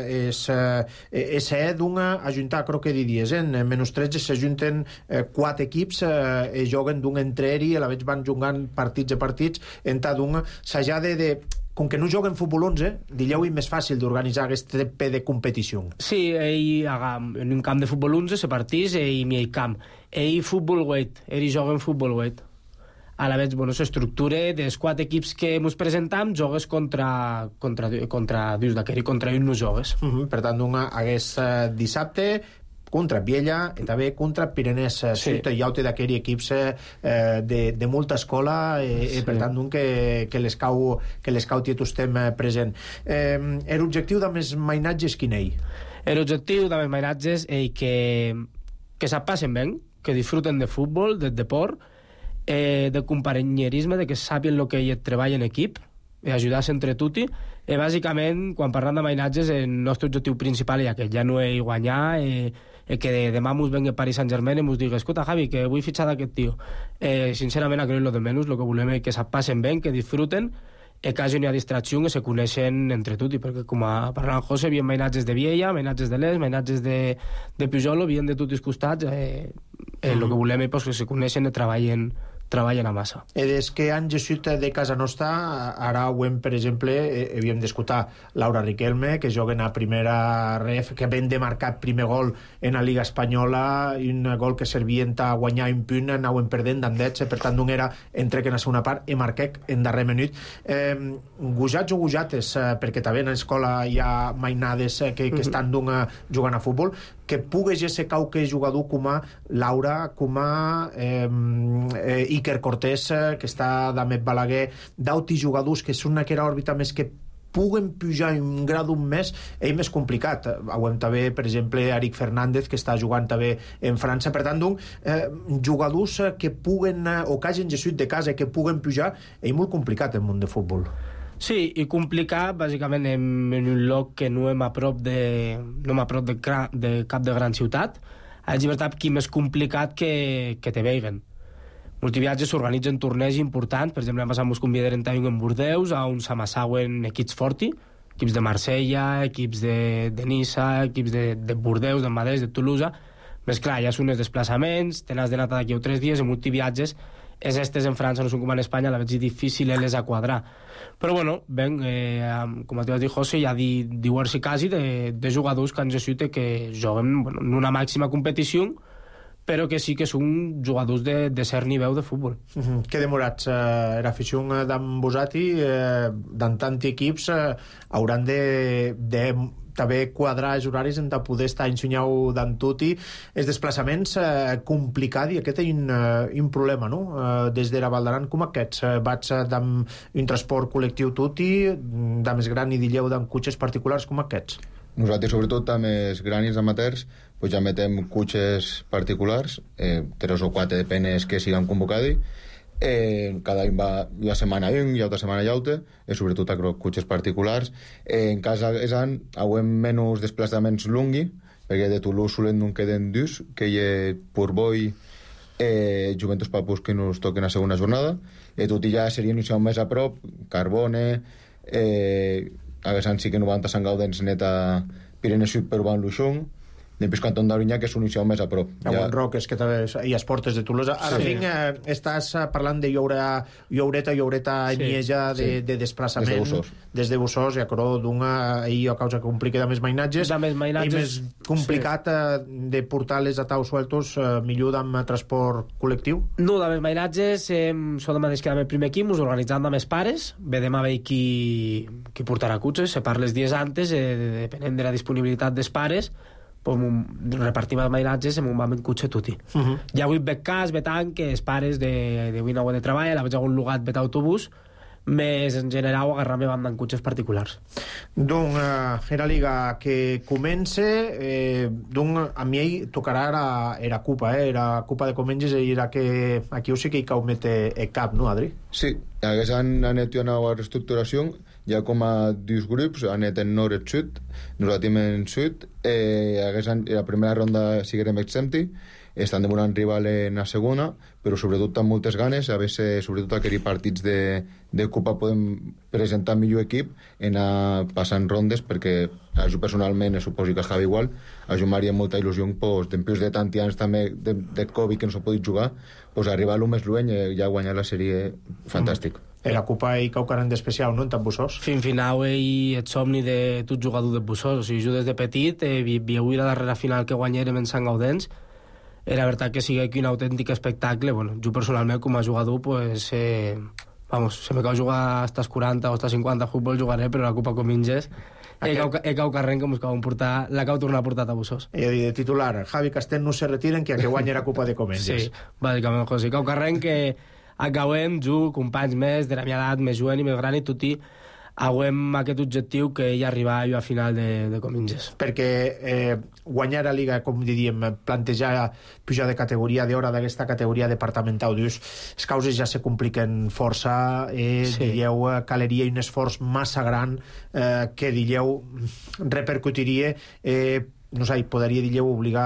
és d'una ajuntar, crec que diries, en menys 13 s'ajunten 4 equips i juguen d'un entre ell i a la vegada van jugant partits a partits, en tal d'un s'ha de com que no juguen futbol 11, digueu-hi més fàcil d'organitzar aquest tipus de competició. Sí, en un camp de futbol 11 se partís i mi camp. Ell futbol 8, ell juguen futbol 8. A la vegada, bueno, s'estructura dels 4 equips que ens presentam, jogues contra dius d'aquest i contra un no jogues. Per tant, hagués dissabte contra Viella i també contra Pirenès Sud, hi ha d'aquells equips de molta escola per tant que les cau estem present. L'objectiu de més mainatges quin és? L'objectiu de més mainatges és que se passen bé, que disfruten de futbol, de deport, de companyerisme, de que sàpien el que treballa en equip, ajudar-se entre tutti, i bàsicament, quan parlem de mainatges, el nostre objectiu principal és aquest, ja no és guanyar, que demà mos vengui Paris Saint-Germain i mos digui, escolta Javi, que vull fitxar d'aquest tio. Sincerament, aquell és el de menys, el que volem és que se passen bé, que disfruten, que hagi una distracció, que se coneixen entre tutti, perquè com a parlant José, havien mainatges de Viella, mainatges de l'Est, mainatges de Pujol, havien de tots els costats, el que volem és que se coneixen i treballen a massa. Des que han gessut de casa nostra, ara per exemple, havíem d'escoltar Laura Riquelme, que juguen a primera ref, que ven de marcar primer gol en la Liga Espanyola, i un gol que servien a guanyar un punt, anaven perdent d'andets, per tant, d'un era entre que en la segona part i marquec en darrer minut. Gujats o gujates, perquè també en l'escola hi ha mainades que estan jugant a futbol, que pugues ese cau que jugador com a Laura, com a Iker Cortés, que està d'Ahmed Balaguer, d'auti jugadors que són aquella òrbita més que puguen pujar un grau més, és més complicat. Avui també, per exemple, Eric Fernández, que està jugant també en França. Per tant, jugadors que puguen, o que hagin gessut de casa, que puguen pujar, és molt complicat el món de futbol. Sí, i complicat, bàsicament, en un lloc que no hem a prop de cap de gran ciutat. És veritat que és més complicat que te veiguen. Molts viatges s'organitzen torneigs importants, per exemple, hem passat mos convidaren en Bordeus, on s'amassauen equips forti, equips de Marsella, equips de Niça, equips de Bordeus, de Madrid, de Toulouse. Més clar, ja són els desplaçaments, te n'has d'anar d'aquí 3 dies, en molts viatges, estes en França no són com en Espanya, la veig difícil les a quadrar. Però bueno, ben, com et vas dir, José, hi ha diversi quasi de jugadors que han gessut que juguen en una màxima competició, però que sí que són jugadors de cert nivell de futbol. Que demorats. L'afició d'en Bosati, d'en tant equips, hauran de també quadrar els horaris en de poder estar ensenyau d'en tutti. Els desplaçaments complicats, i aquest és un problema, no? Des de la Val d'Aran, com aquests? Vaig d'un transport col·lectiu tutti, de més gran i dilleu d'en cotxes particulars com aquests? Nosaltres, sobretot, amb els granis amateurs, pues ja metem cotxes particulars, 3 o 4 depenes que sigan convocats. Cada any va una setmana un i altra setmana i altra, sobretot a cotxes particulars. En casa han menys desplaçaments lunghi, perquè de Toulouse solen no queden 2, que hi ha Port-Boi, Juventus Papus, que nos toquen a segona jornada, i tot i ja serien més a prop, Carbone, haguessin sí que no van a Sant Gaudens neta Pirineu Sud, però van Luixón, després Cantó d'Orinyà, que és un inici més a prop. A Bonroques, que també hi ha Esportes de Tolosa. Ara estàs parlant de Lloureta i Nieja de desplaçament des de Bussós, i a Coró d'una a causa que complica de més mainatges i més complicat de portar les ataus sueltos millor amb transport col·lectiu? No, de més mainatges som de mateix que amb el primer equip, us organitzant amb els pares, vedem a veure qui portarà cotxes, se parla els dies antes, depenent de la disponibilitat dels pares, repartim els mainatges i vam en cotxe tutti. Ja avui veig cas, vetant que els pares d'avui no ho de treball, la veig algun lugar vet autobús, més en general agarrar-me van en cotxes particulars. Doncs era liga que comença, a mi tocarà era Copa, era Copa de Comenges, i era que aquí ho sé que hi cau mete cap, no, Adri? Sí, han anat una nova reestructuració, ja com a 2 grups, han anat en nord i sud, nosaltres en sud, la primera ronda siguem exempti, estan demorant rival en la segona, però sobretot amb moltes ganes, a veure, sobretot aquells partits de Copa podem presentar millor equip en a passar en rondes, perquè a jo personalment, suposo que a Javi igual, a jo m'haria molta il·lusió, pues, després de tanti anys també de Covid que no s'ha pogut jugar, pues, arribar a lo més lluny i ja guanyar la sèrie fantàstic. Era Copa i Caucaran d'especial, no?, en tant Bussós. Fin final i el somni de tot jugador de Bussós. O sigui, jo des de petit vieu la darrera final que guanyarem en Sant Gaudens. Era veritat que sigui aquí un autèntic espectacle. Bueno, jo personalment com a jugador, pues, vamos, si me cau jugar hasta els 40 o hasta 50 futbol jugaré, però la Copa Cominges he cau carrent que mos cau portar, la cau tornar a portar a Bussós. I de titular, Javi Castell no se retiren que a que guanya la Copa de Comenges. Sí, bàsicament, José. Cau carrent que acabem, jo, companys més de la meva edat, més jovent i més gran, i tot i aguem aquest objectiu que ja arribar a final de Cominges. Perquè guanyar a Liga, com diríem, plantejar pujar de categoria d'hora d'aquesta categoria departamental, dius, les causes ja se compliquen força, sí. Dieu, caleria un esforç massa gran que, dieu, repercutiria no sé, podria, dieu, obligar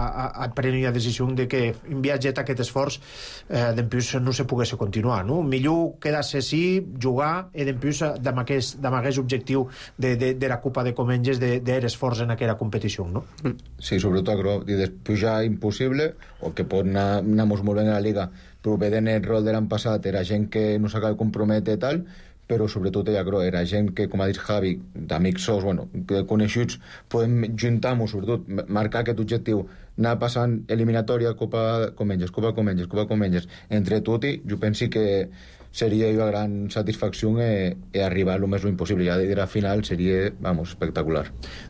a prendre una decisió de que un viatget aquest esforç d'empús no se pogués continuar, no? Millor quedar-se sí, jugar i d'empús amb aquest objectiu de la Copa de Comenges d'er esforç en aquella competició, no? Sí, sobretot, i després ja impossible, o que pot anar molt bé en la Liga, però vedent el rol de l'any passat era gent que no s'acaba de comprometre i tal, però sobretot era gent que, com ha dit Javi, d'amics sos, bueno, que coneixuts, podem juntar-nos, sobretot marcar aquest objectiu, anar passant eliminatòria, Copa Comenges, entre tot, i jo penso que seria una gran satisfacció arribar el més lluny possible. Ja de la final seria, vamos, espectacular.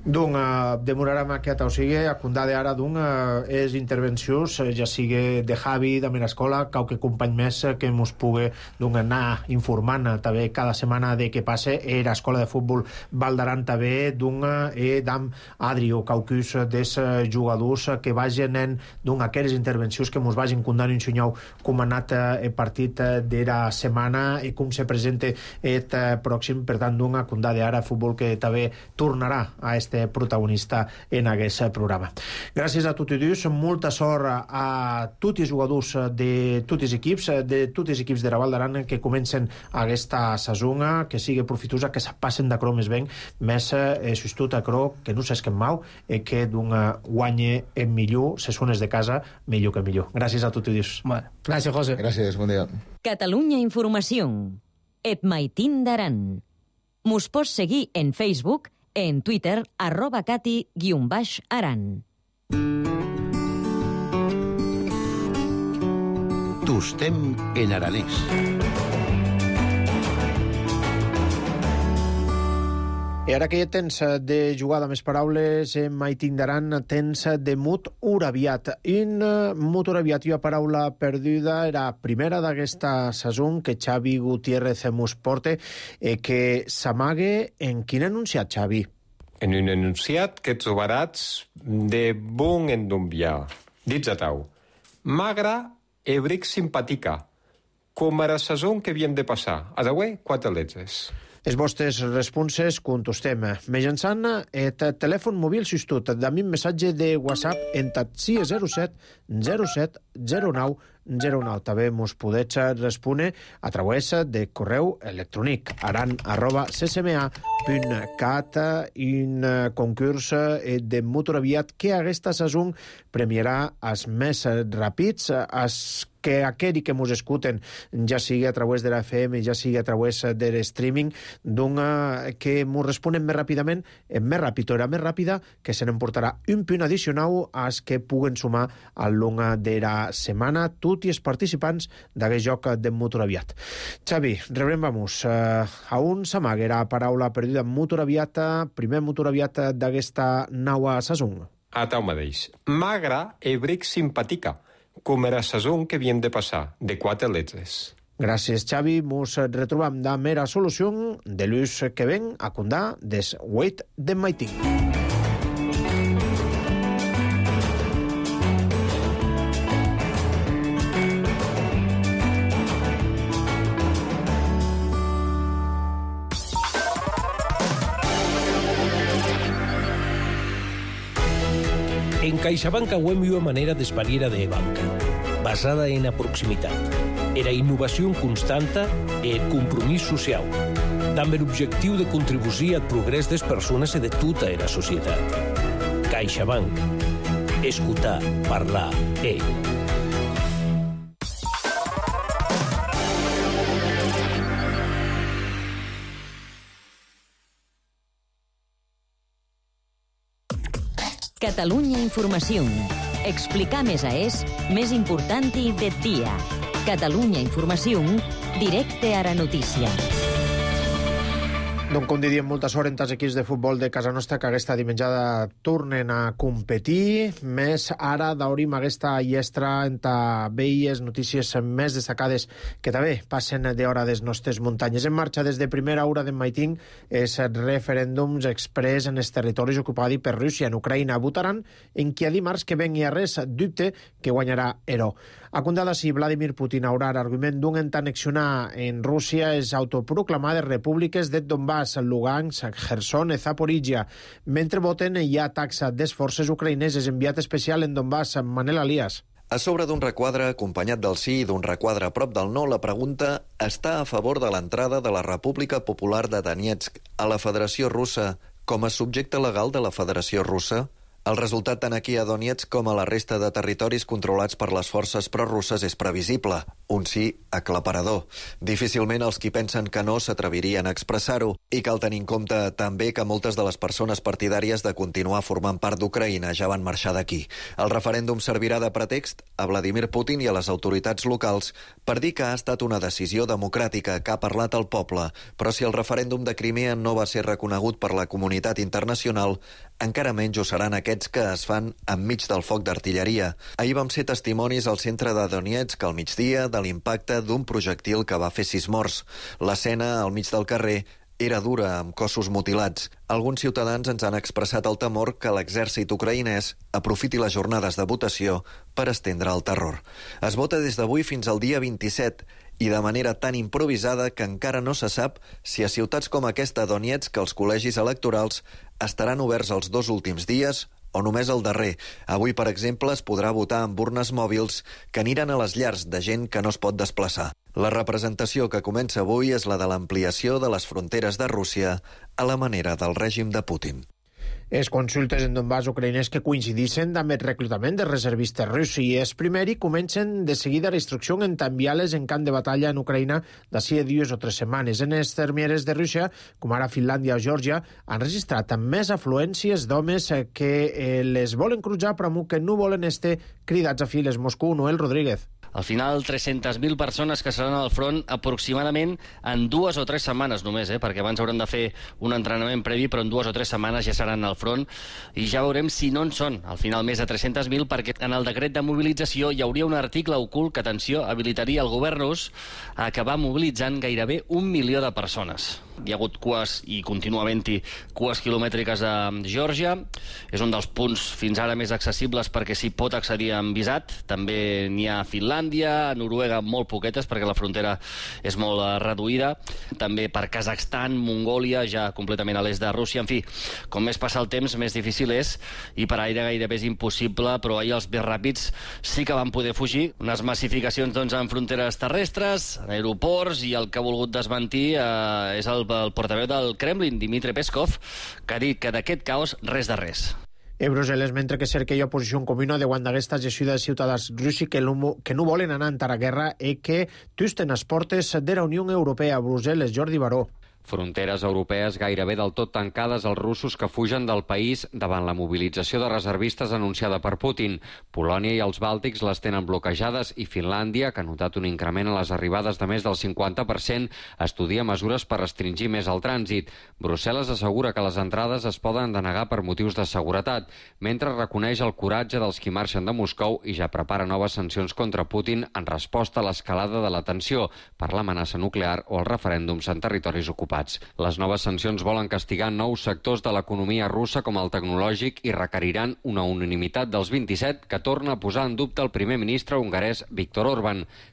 Donc, demorarem aquest, o sigui, a condar d'ara, és intervencions, ja sigui de Javi, de l'escola, qualque company més que ens pugui anar informant també cada setmana de què passa a l'escola de futbol Val d'Aran també, d'am Adri o qualcus dels jugadors que vagin en aquelles intervencions que ens vagin condant un senyal com ha anat el partit de la setmana i com se presenta el pròxim, per tant, a condar d'ara futbol que també tornarà a este protagonista en aquest programa. Gràcies a tots i dos, molta sort a tots els jugadors de tots els equips, de la Val d'Aran que comencen aquesta saison, que sigui profitosa, que se passen d'acrò més ben, més sostut acrò, que no s'esquem mau i que guanye en millor, se sones de casa, millor que millor. Gràcies a tots i dos. Gràcies, José. Gràcies, bon dia. Catalunya Informació. Et Maitín d'Aran. Mos pots seguir en Facebook, en Twitter, @cati_aran. Tostem en aranès. I ara que ja tens de jugada més paraules, en Maitín d'Aran tens de Mut Urabiat. Mut Urabiat, una paraula perduda, era primera d'aquesta saison que Xavi Gutiérrez mos porta, que s'amague en quin enunciat, Xavi? En un enunciat que trobaràs de bon endonviar. Dits a tau. Magra e bric simpatica, com a la saison que havien de passar. Adaué, 4 letres. Les vostres responses contestem mitjançant el telèfon mòbil substitut d'ami missatge de WhatsApp en 607 07 09 09. També mos podeu respondre a través de correu electrònic aran@ccma.cat, un concurs de Mut Urabiat que aquesta saison premiarà els més ràpids, que aquells que ens escuten, ja sigui a través de la FM, ja sigui a través de l'streaming, que ens responen més ràpidament, més ràpid o més ràpida, que se n'emportarà un punt addicional als que puguen sumar al long de la setmana tots els participants d'aquest joc de Mut Urabiat. Xavi, rebrem, vamos, a un s'amaga la paraula perduda Mut Urabiat, primer Mut Urabiat d'aquesta nova saison. A tau mateix. Magra e bric simpatica, com era la saison que havien de passar, de 4 letres. Gràcies, Xavi. Mos retrobam de mera solució de l'ús que ven a condar des Wait de Maitín. En CaixaBank auem una manera d'espariera de banca, basada en la proximitat. Era innovació constanta e compromís social, amb l'objectiu de contribuir al progrés des persones i de tota la societat. CaixaBank. Escutar, parlar, Catalunya Informació. Explicar més més important i del dia. Catalunya Informació, directe a la notícia. Doncs com diem moltes hores els equips de futbol de casa nostra que aquesta dimenjada tornen a competir, més ara d'obrim aquesta llestra entre velles notícies més destacades que també passen d'hora des nostres muntanyes. En marxa des de primera hora d'en maitín els referèndums express en els territoris ocupats per Rússia en Ucraïna. Votaran en qui a dimarts que vengui a res dubte que guanyarà Heró. A condada si Vladimir Putin haurà l'argument d'un anexionar en Rússia les autoproclamades repúbliques de Donbass, Lugansk, Kherson i Zaporizhia. Mentre voten hi ha taxa des forces ucraïneses enviat especial en Donbass, Manel Alias. A sobre d'un requadre acompanyat del sí i d'un requadre a prop del no, la pregunta està a favor de l'entrada de la República Popular de Donetsk a la Federació Russa com a subjecte legal de la Federació Russa? El resultat tant aquí a Donetsk com a la resta de territoris controlats per les forces prorusses és previsible. Un sí aclaparador. Difícilment els qui pensen que no s'atrevirien a expressar-ho. I cal tenir en compte també que moltes de les persones partidàries de continuar formant part d'Ucraïna ja van marxar d'aquí. El referèndum servirà de pretext a Vladimir Putin i a les autoritats locals per dir que ha estat una decisió democràtica que ha parlat el poble. Però si el referèndum de Crimea no va ser reconegut per la comunitat internacional, encara menys ho seran aquests que es fan enmig del foc d'artilleria. Ahir vam ser testimonis al centre de Donetsk al migdia de l'impacte d'un projectil que va fer 6 morts. L'escena al mig del carrer era dura, amb cossos mutilats. Alguns ciutadans ens han expressat el temor que l'exèrcit ucraïnès aprofiti les jornades de votació per estendre el terror. Es vota des d'avui fins al dia 27 i de manera tan improvisada que encara no se sap si a ciutats com aquesta Donetsk els col·legis electorals estaran oberts els 2 últims dies o només el darrer. Avui, per exemple, es podrà votar amb urnes mòbils que aniran a les llars de gent que no es pot desplaçar. La representació que comença avui és la de l'ampliació de les fronteres de Rússia a la manera del règim de Putin. Les consultes en Donbass ucraïnès que coincideixen amb el reclutament de reservistes russos i els primers comencen de seguida la instrucció en enviar-les en camp de batalla en Ucraïna d'ací a 2 o 3 setmanes. En els termieres de Rússia, com ara Finlàndia o Geòrgia, han registrat més afluències d'homes que les volen cruzar però que no volen estar cridats a files. Moscou, Noel Rodríguez. Al final, 300.000 persones que seran al front aproximadament en 2 o 3 setmanes només, perquè abans hauran de fer un entrenament previ, però en 2 o 3 setmanes ja seran al front i ja veurem si no en són al final més de 300.000, perquè en el decret de mobilització hi hauria un article ocult que, atenció, habilitaria el govern rus a acabar mobilitzant gairebé 1 milió de persones. Hi ha hagut cues i continua havent-hi cues quilomètriques a Geòrgia. És un dels punts fins ara més accessibles perquè s'hi pot accedir amb visat. També n'hi ha a Finlàndia, a Noruega molt poquetes perquè la frontera és molt reduïda. També per Kazakhstan, Mongòlia, ja completament a l'est de Rússia. En fi, com més passa el temps, més difícil és i per aire gairebé és impossible, però ahir els més ràpids sí que van poder fugir. Unes massificacions en fronteres terrestres, en aeroports, i el que ha volgut desmentir és el portaveu del Kremlin, Dmitry Peskov, que ha dit que d'aquest caos res de res. A Brussel·les, mentre que cerca hi oposició comuna davant d'aquesta gestió de ciutadans russos que no volen anar a la guerra i que tusten les portes de la Unió Europea. A Brussel·les, Jordi Baró. Fronteres europees gairebé del tot tancades als russos que fugen del país davant la mobilització de reservistes anunciada per Putin. Polònia i els Bàltics les tenen bloquejades i Finlàndia, que ha notat un increment en les arribades de més del 50%, estudia mesures per restringir més el trànsit. Brussel·les assegura que les entrades es poden denegar per motius de seguretat, mentre reconeix el coratge dels qui marxen de Moscou i ja prepara noves sancions contra Putin en resposta a l'escalada de la tensió per l'amenaça nuclear o els referèndums en territoris ocupats. Les noves sancions volen castigar 9 sectors de l'economia russa com el tecnològic i requeriran una unanimitat dels 27 que torna a posar en dubte el primer ministre hongarès Viktor Orbán,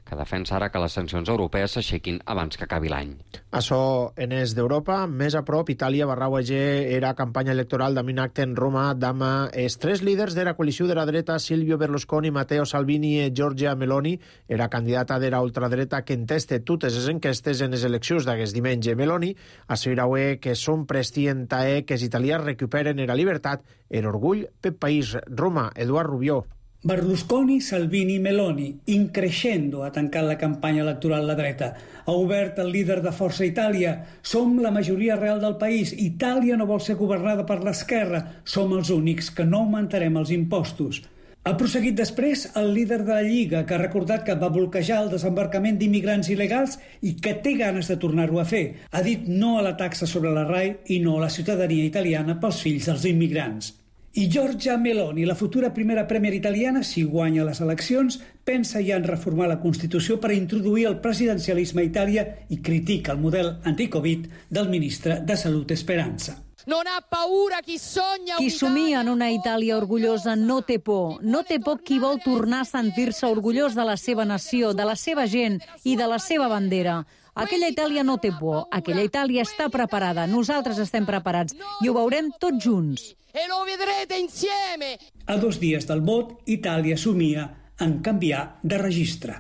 que defensa ara que les sancions europees s'aixequin abans que acabi l'any. Açò en est d'Europa, més a prop, Itàlia barrauege era campanya electoral d'un acte en Roma amb els tres líders de la coalició de la dreta, Silvio Berlusconi, Matteo Salvini i Giorgia Meloni, era candidata de la ultradreta que enteste totes les enquestes en les eleccions d'aquest diumenge. Meloni assegura que són prestientae que els italians recuperen la llibertat i l'orgull per país. Roma, Eduard Rubió. Berlusconi, Salvini i Meloni, increixendo, ha tancat la campanya electoral la dreta. Ha obert el líder de Força Itàlia. Som la majoria real del país. Itàlia no vol ser governada per l'esquerra. Som els únics que no augmentarem els impostos. Ha prosseguit després el líder de la Lliga, que ha recordat que va bloquejar el desembarcament d'immigrants il·legals i que té ganes de tornar-ho a fer. Ha dit no a la taxa sobre la RAI i no a la ciutadania italiana pels fills dels immigrants. I Giorgia Meloni, la futura primera premier italiana, si guanya les eleccions, pensa ja en reformar la Constitució per introduir el presidencialisme a Itàlia i critica el model anticovid del ministre de Salut Speranza. Non ha paura chi sogna. Qui somia en una Itàlia orgullosa no té por. No té por qui vol tornar a sentir-se orgullós de la seva nació, de la seva gent i de la seva bandera. Aquella Itàlia no té por, aquella Itàlia està preparada, nosaltres estem preparats i ho veurem tots junts. E lo vedrete insieme. A 2 dies del vot, Itàlia somia en canviar de registre.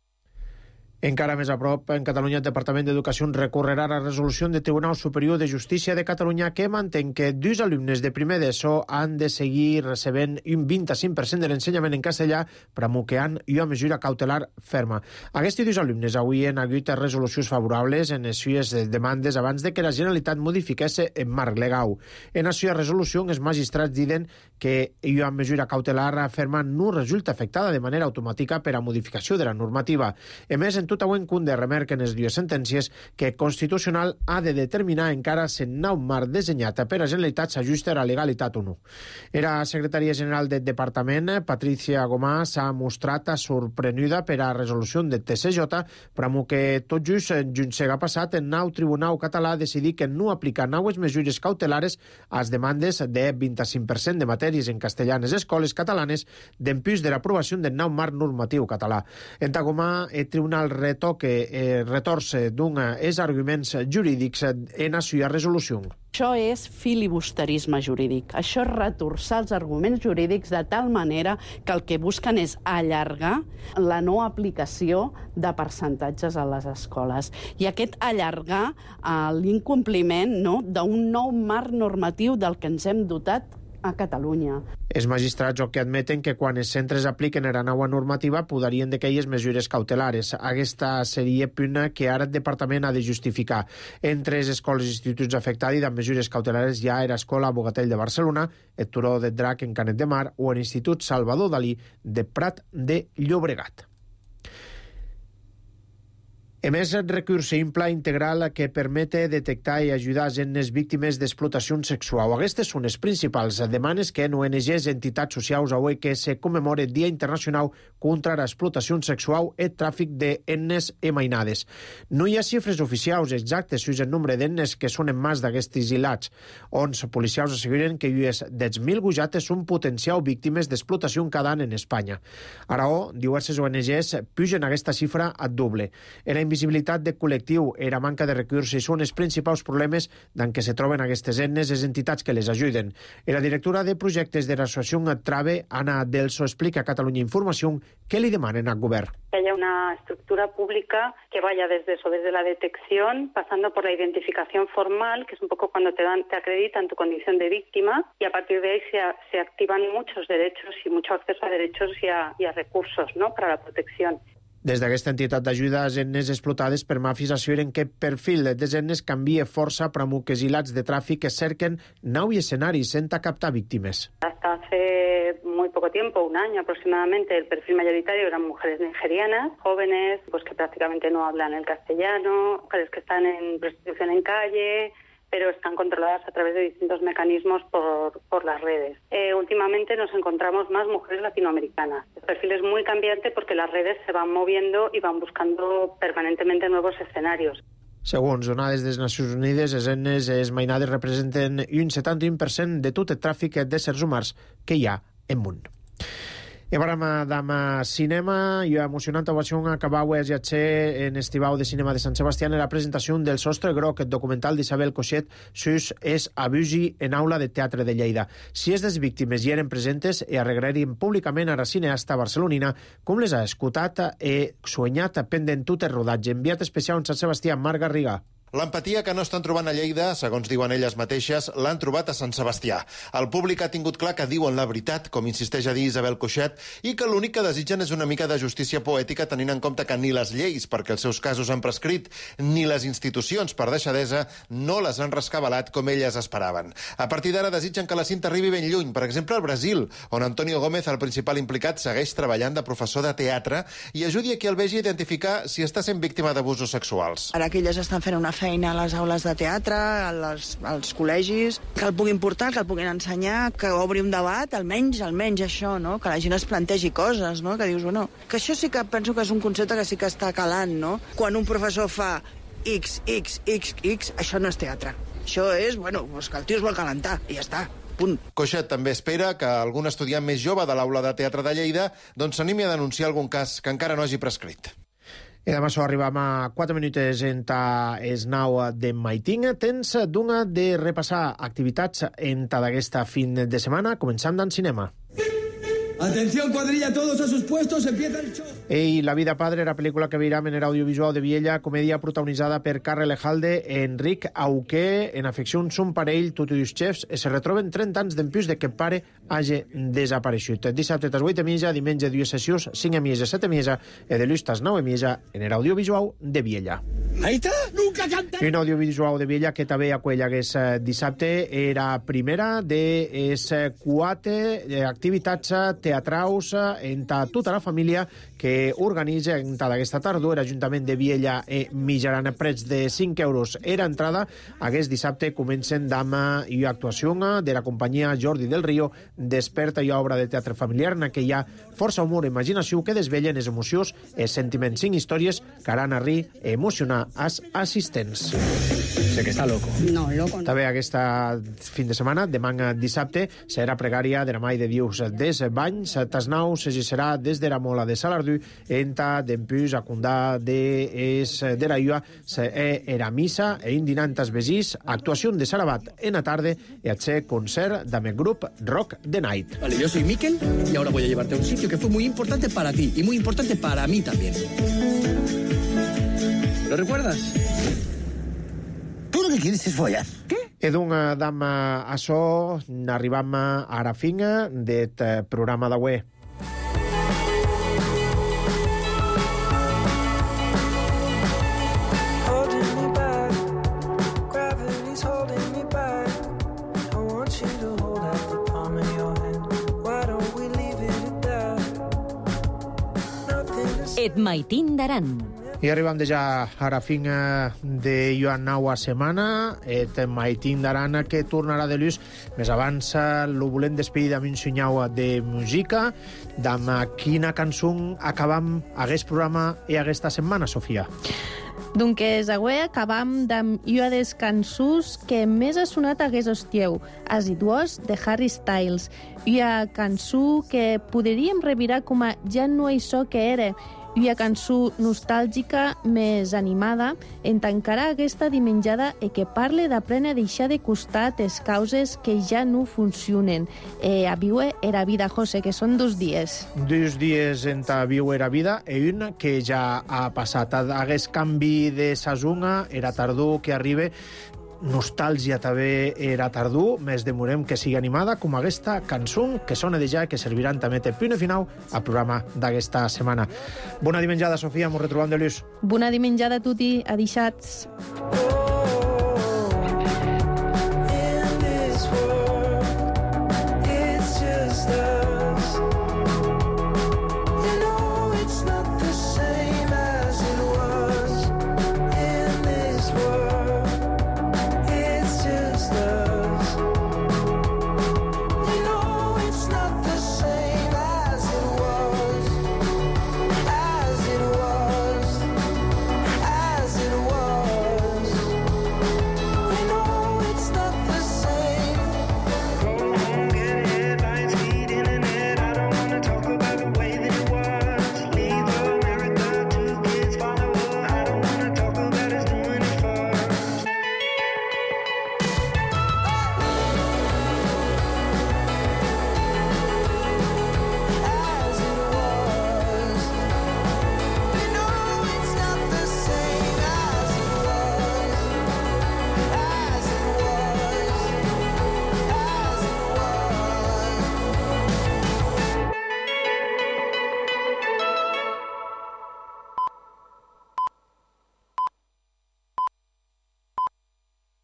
Encara més a prop, en Catalunya, el Departament d'Educació recorrerà a la resolució del Tribunal Superior de Justícia de Catalunya que mantén que 2 alumnes de primer d'ESO han de seguir recebent un 25% de l'ensenyament en castellà pramuqueant i una mesura cautelar ferma. Aquests 2 alumnes avui han hagut resolucions favorables en les sues demandes abans de que la Generalitat modifiqués el marc legal. En la seva resolució, els magistrats diuen que una mesura cautelar ferma no resulta afectada de manera automàtica per a modificació de la normativa. A més, en tot auent cunde remerquen les 2 sentències que Constitucional ha de determinar encara si el nou marc dissenyat per la Generalitat s'ajusta a la legalitat o no. La secretària general del departament, Patricia Gomà, s'ha mostrat sorprenuda per a resolució del TCJ, però que tot just juncega passat el nou Tribunal Català decidí que no aplica noves mesures cautelares a les demandes de 25% de matèries en castellà en les escoles catalanes d'empús de l'aprovació del nou marc normatiu català. En Gomà, el Tribunal retorce d'un els arguments jurídics en la seva resolució. Això és filibusterisme jurídic. Això és retorçar els arguments jurídics de tal manera que el que busquen és allargar la no aplicació de percentatges a les escoles. I aquest allargar l'incompliment d'un nou marc normatiu del que ens hem dotat a Catalunya. Els magistrats que admeten que quan els centres apliquen la nova normativa podrien de aquelles mesures cautelares. Aquesta seria puna que ara el departament ha de justificar. Entre les escoles i instituts afectats i de mesures cautelares hi ha l'Escola Bogatell de Barcelona, el Turó de Drac en Canet de Mar o l'Institut Salvador Dalí de Prat de Llobregat. A més, el recurs simple integral que permete detectar i ajudar les víctimes d'explotació sexual. Aquestes són les principals demandes que en ONGs, entitats socials, avui que se commemora el Dia Internacional contra l'explotació sexual i tràfic d'ennes i mainades. No hi ha xifres oficials exactes sobre el nombre d'ennes que són en mans d'aquests ilats. Ons policials asseguren que llues 10.000 gujates són potencials víctimes d'explotació cada any en Espanya. Ara, diverses ONGs pugen aquesta xifra a doble. La invisibilitat del col·lectiu i la manca de recursos són els principals problemes en què se troben aquestes ennes les entitats que les ajuden. La directora de projectes de l'associació Trave, Ana Delso, explica a Catalunya Informació què li demanen al govern. Que haya una estructura pública que vaya desde la detección, pasando por la identificación formal, que es un poco cuando te acreditan tu condición de víctima, y a partir de ahí se activan muchos derechos y mucho acceso a derechos y a recursos, ¿no?, para la protección. Des d'aquesta entitat d'ajuda a ennes explotades per màfies asseguren que el perfil de ennes canvia força per a que hilats de tràfic que cerquen nous escenaris sense captar víctimes. Hasta hace muy poco tiempo, un año aproximadamente, el perfil mayoritario eran mujeres nigerianas, jóvenes, pues que prácticamente no hablan el castellano, mujeres que están en prostitución en calle, pero están controladas a través de distintos mecanismos por las redes. Últimamente nos encontramos más mujeres latinoamericanas. El perfil es muy cambiante porque las redes se van moviendo y van buscando permanentemente nuevos escenarios. Segons donades de les Nacions Unides, les ennes i les mainades representen un 71% de tot el tràfic d'éssers humans que hi ha en món. E parlam d'ama cinema, i emocionant ovación acabau a jatxer en Estivau de Cinema de Sant Sebastià en la presentació del Sostre Groc, el documental d'Isabel Coixet sus es abusi en aula de teatre de Lleida. Si és des víctimes hi eren presentes e arreglaren públicament a la cineasta barcelonina com les ha escutat e soñat pendent tot el rodatge. Enviat especial en Sant Sebastià, Marc Garriga. L'empatia que no estan trobant a Lleida, segons diuen elles mateixes, l'han trobat a Sant Sebastià. El públic ha tingut clar que diuen la veritat, com insisteix a dir Isabel Coixet, i que l'únic que desitgen és una mica de justícia poètica, tenint en compte que ni les lleis, perquè els seus casos han prescrit, ni les institucions, per deixadesa, no les han rescabalat com elles esperaven. A partir d'ara desitgen que la cinta arribi ben lluny, per exemple al Brasil, on Antonio Gómez, el principal implicat, segueix treballant de professor de teatre i ajudi a qui el vegi a identificar si està sent víctima d'abusos sexuals. Ara que elles estan fent una feina a les aules de teatre, als col·legis, que el puguin portar, que el puguin ensenyar, que obri un debat, almenys això, no? Que la gent es plantegi coses, no? Que dius, bueno, que això sí que penso que és un concepte que sí que està calant, no? Quan un professor fa X, això no és teatre. Això és, bueno, pues que el tio es vol calentar, i ja està. Punt. Coixet també espera que algun estudiant més jove de l'aula de teatre de Lleida doncs s'animi a denunciar algun cas que encara no hagi prescrit. I demà arribam a 4 minutes enta es 9 de maiting. Temps d'una de repassar activitats enta d'aquesta fin de setmana. Començam d'en cinema. Atención, cuadrilla, todos a sus puestos, empieza el show. Ei, La vida padre, la pel·lícula que veurem en l'audiovisual de Viella, comèdia protagonitzada per Carre Lejalde, Enric Auqué, en afeccions un parell, tots els xefs, se retroben 30 anys d'empús de que el pare hagi desapareixut. Dissabte a les 8:30, diumenge 2 sessions, 5:30, 7:30, i de l'ús a les 9:30 en l'audiovisual de Viella. Ahí está, nunca canta. I un audiovisual de Viella que també aquellegués dissabte era primera de les 4 activitats teatraus entre tota la família que organitza aquesta tardor l'Ajuntament de Viella i Mitjaran. Prets de 5 euros era entrada. Aquest dissabte comencen amb i actuació de la companyia Jordi del Río, Desperta i obra de teatre familiar en què hi ha força humor i imaginació que desvellen les emocions i sentiments. 5 històries que haran a rir i emocionar els assistents. Sé que està loco. No, loco no. També aquesta fin de setmana, demà dissabte, serà pregària de la Mai de Dius des Banys, Tasnau, s'exercerà des de la Mola de Salardú, enta d'empús a Condà de la Iua, era missa e indinant als vesís, actuació de Sarabat en la tarde i a ser concert amb el grup Rock the Night. Vale, yo soy Miquel y ahora voy a llevarte a un sitio que fue muy importante para ti y muy importante para mí también. ¿Lo recuerdas? Tú lo que quieres es follar. ¿Qué? E d'un dama açò arribam a la fin del programa d'avui. Et maitin d'Aran. I arribam ja a la fin de Joan Naua setmana, et maitin d'Arana que tornarà de l'ús. Més abans lo volem despedir amb un senyau de música. Amb quina cançó acabam aquest programa i aquesta setmana, Sofia? Doncs avui acabam amb una de les cançons que més ha sonat aquest estieu, As It Was, de Harry Styles. Una cançó que podríem revirar com a Ja no és això que era, una cançó nostàlgica més animada, en tancarà aquesta dimenjada i que parle d'aprendre a deixar de costat les causes que ja no funcionen. A viure era vida, José, que són 2 dies. 2 dies en ta viure era vida i un que ja ha passat. Aquest canvi de sazonga era tardor que arriba, nostàlgia també era tardor, més demorem que sigui animada com aquesta cançó que sona de ja i que serviran també de punt final al programa d'aquesta setmana. Bona dimenjada, Sofia, mos retrobam de l'ús. Bona dimenjada a tutti, adixats.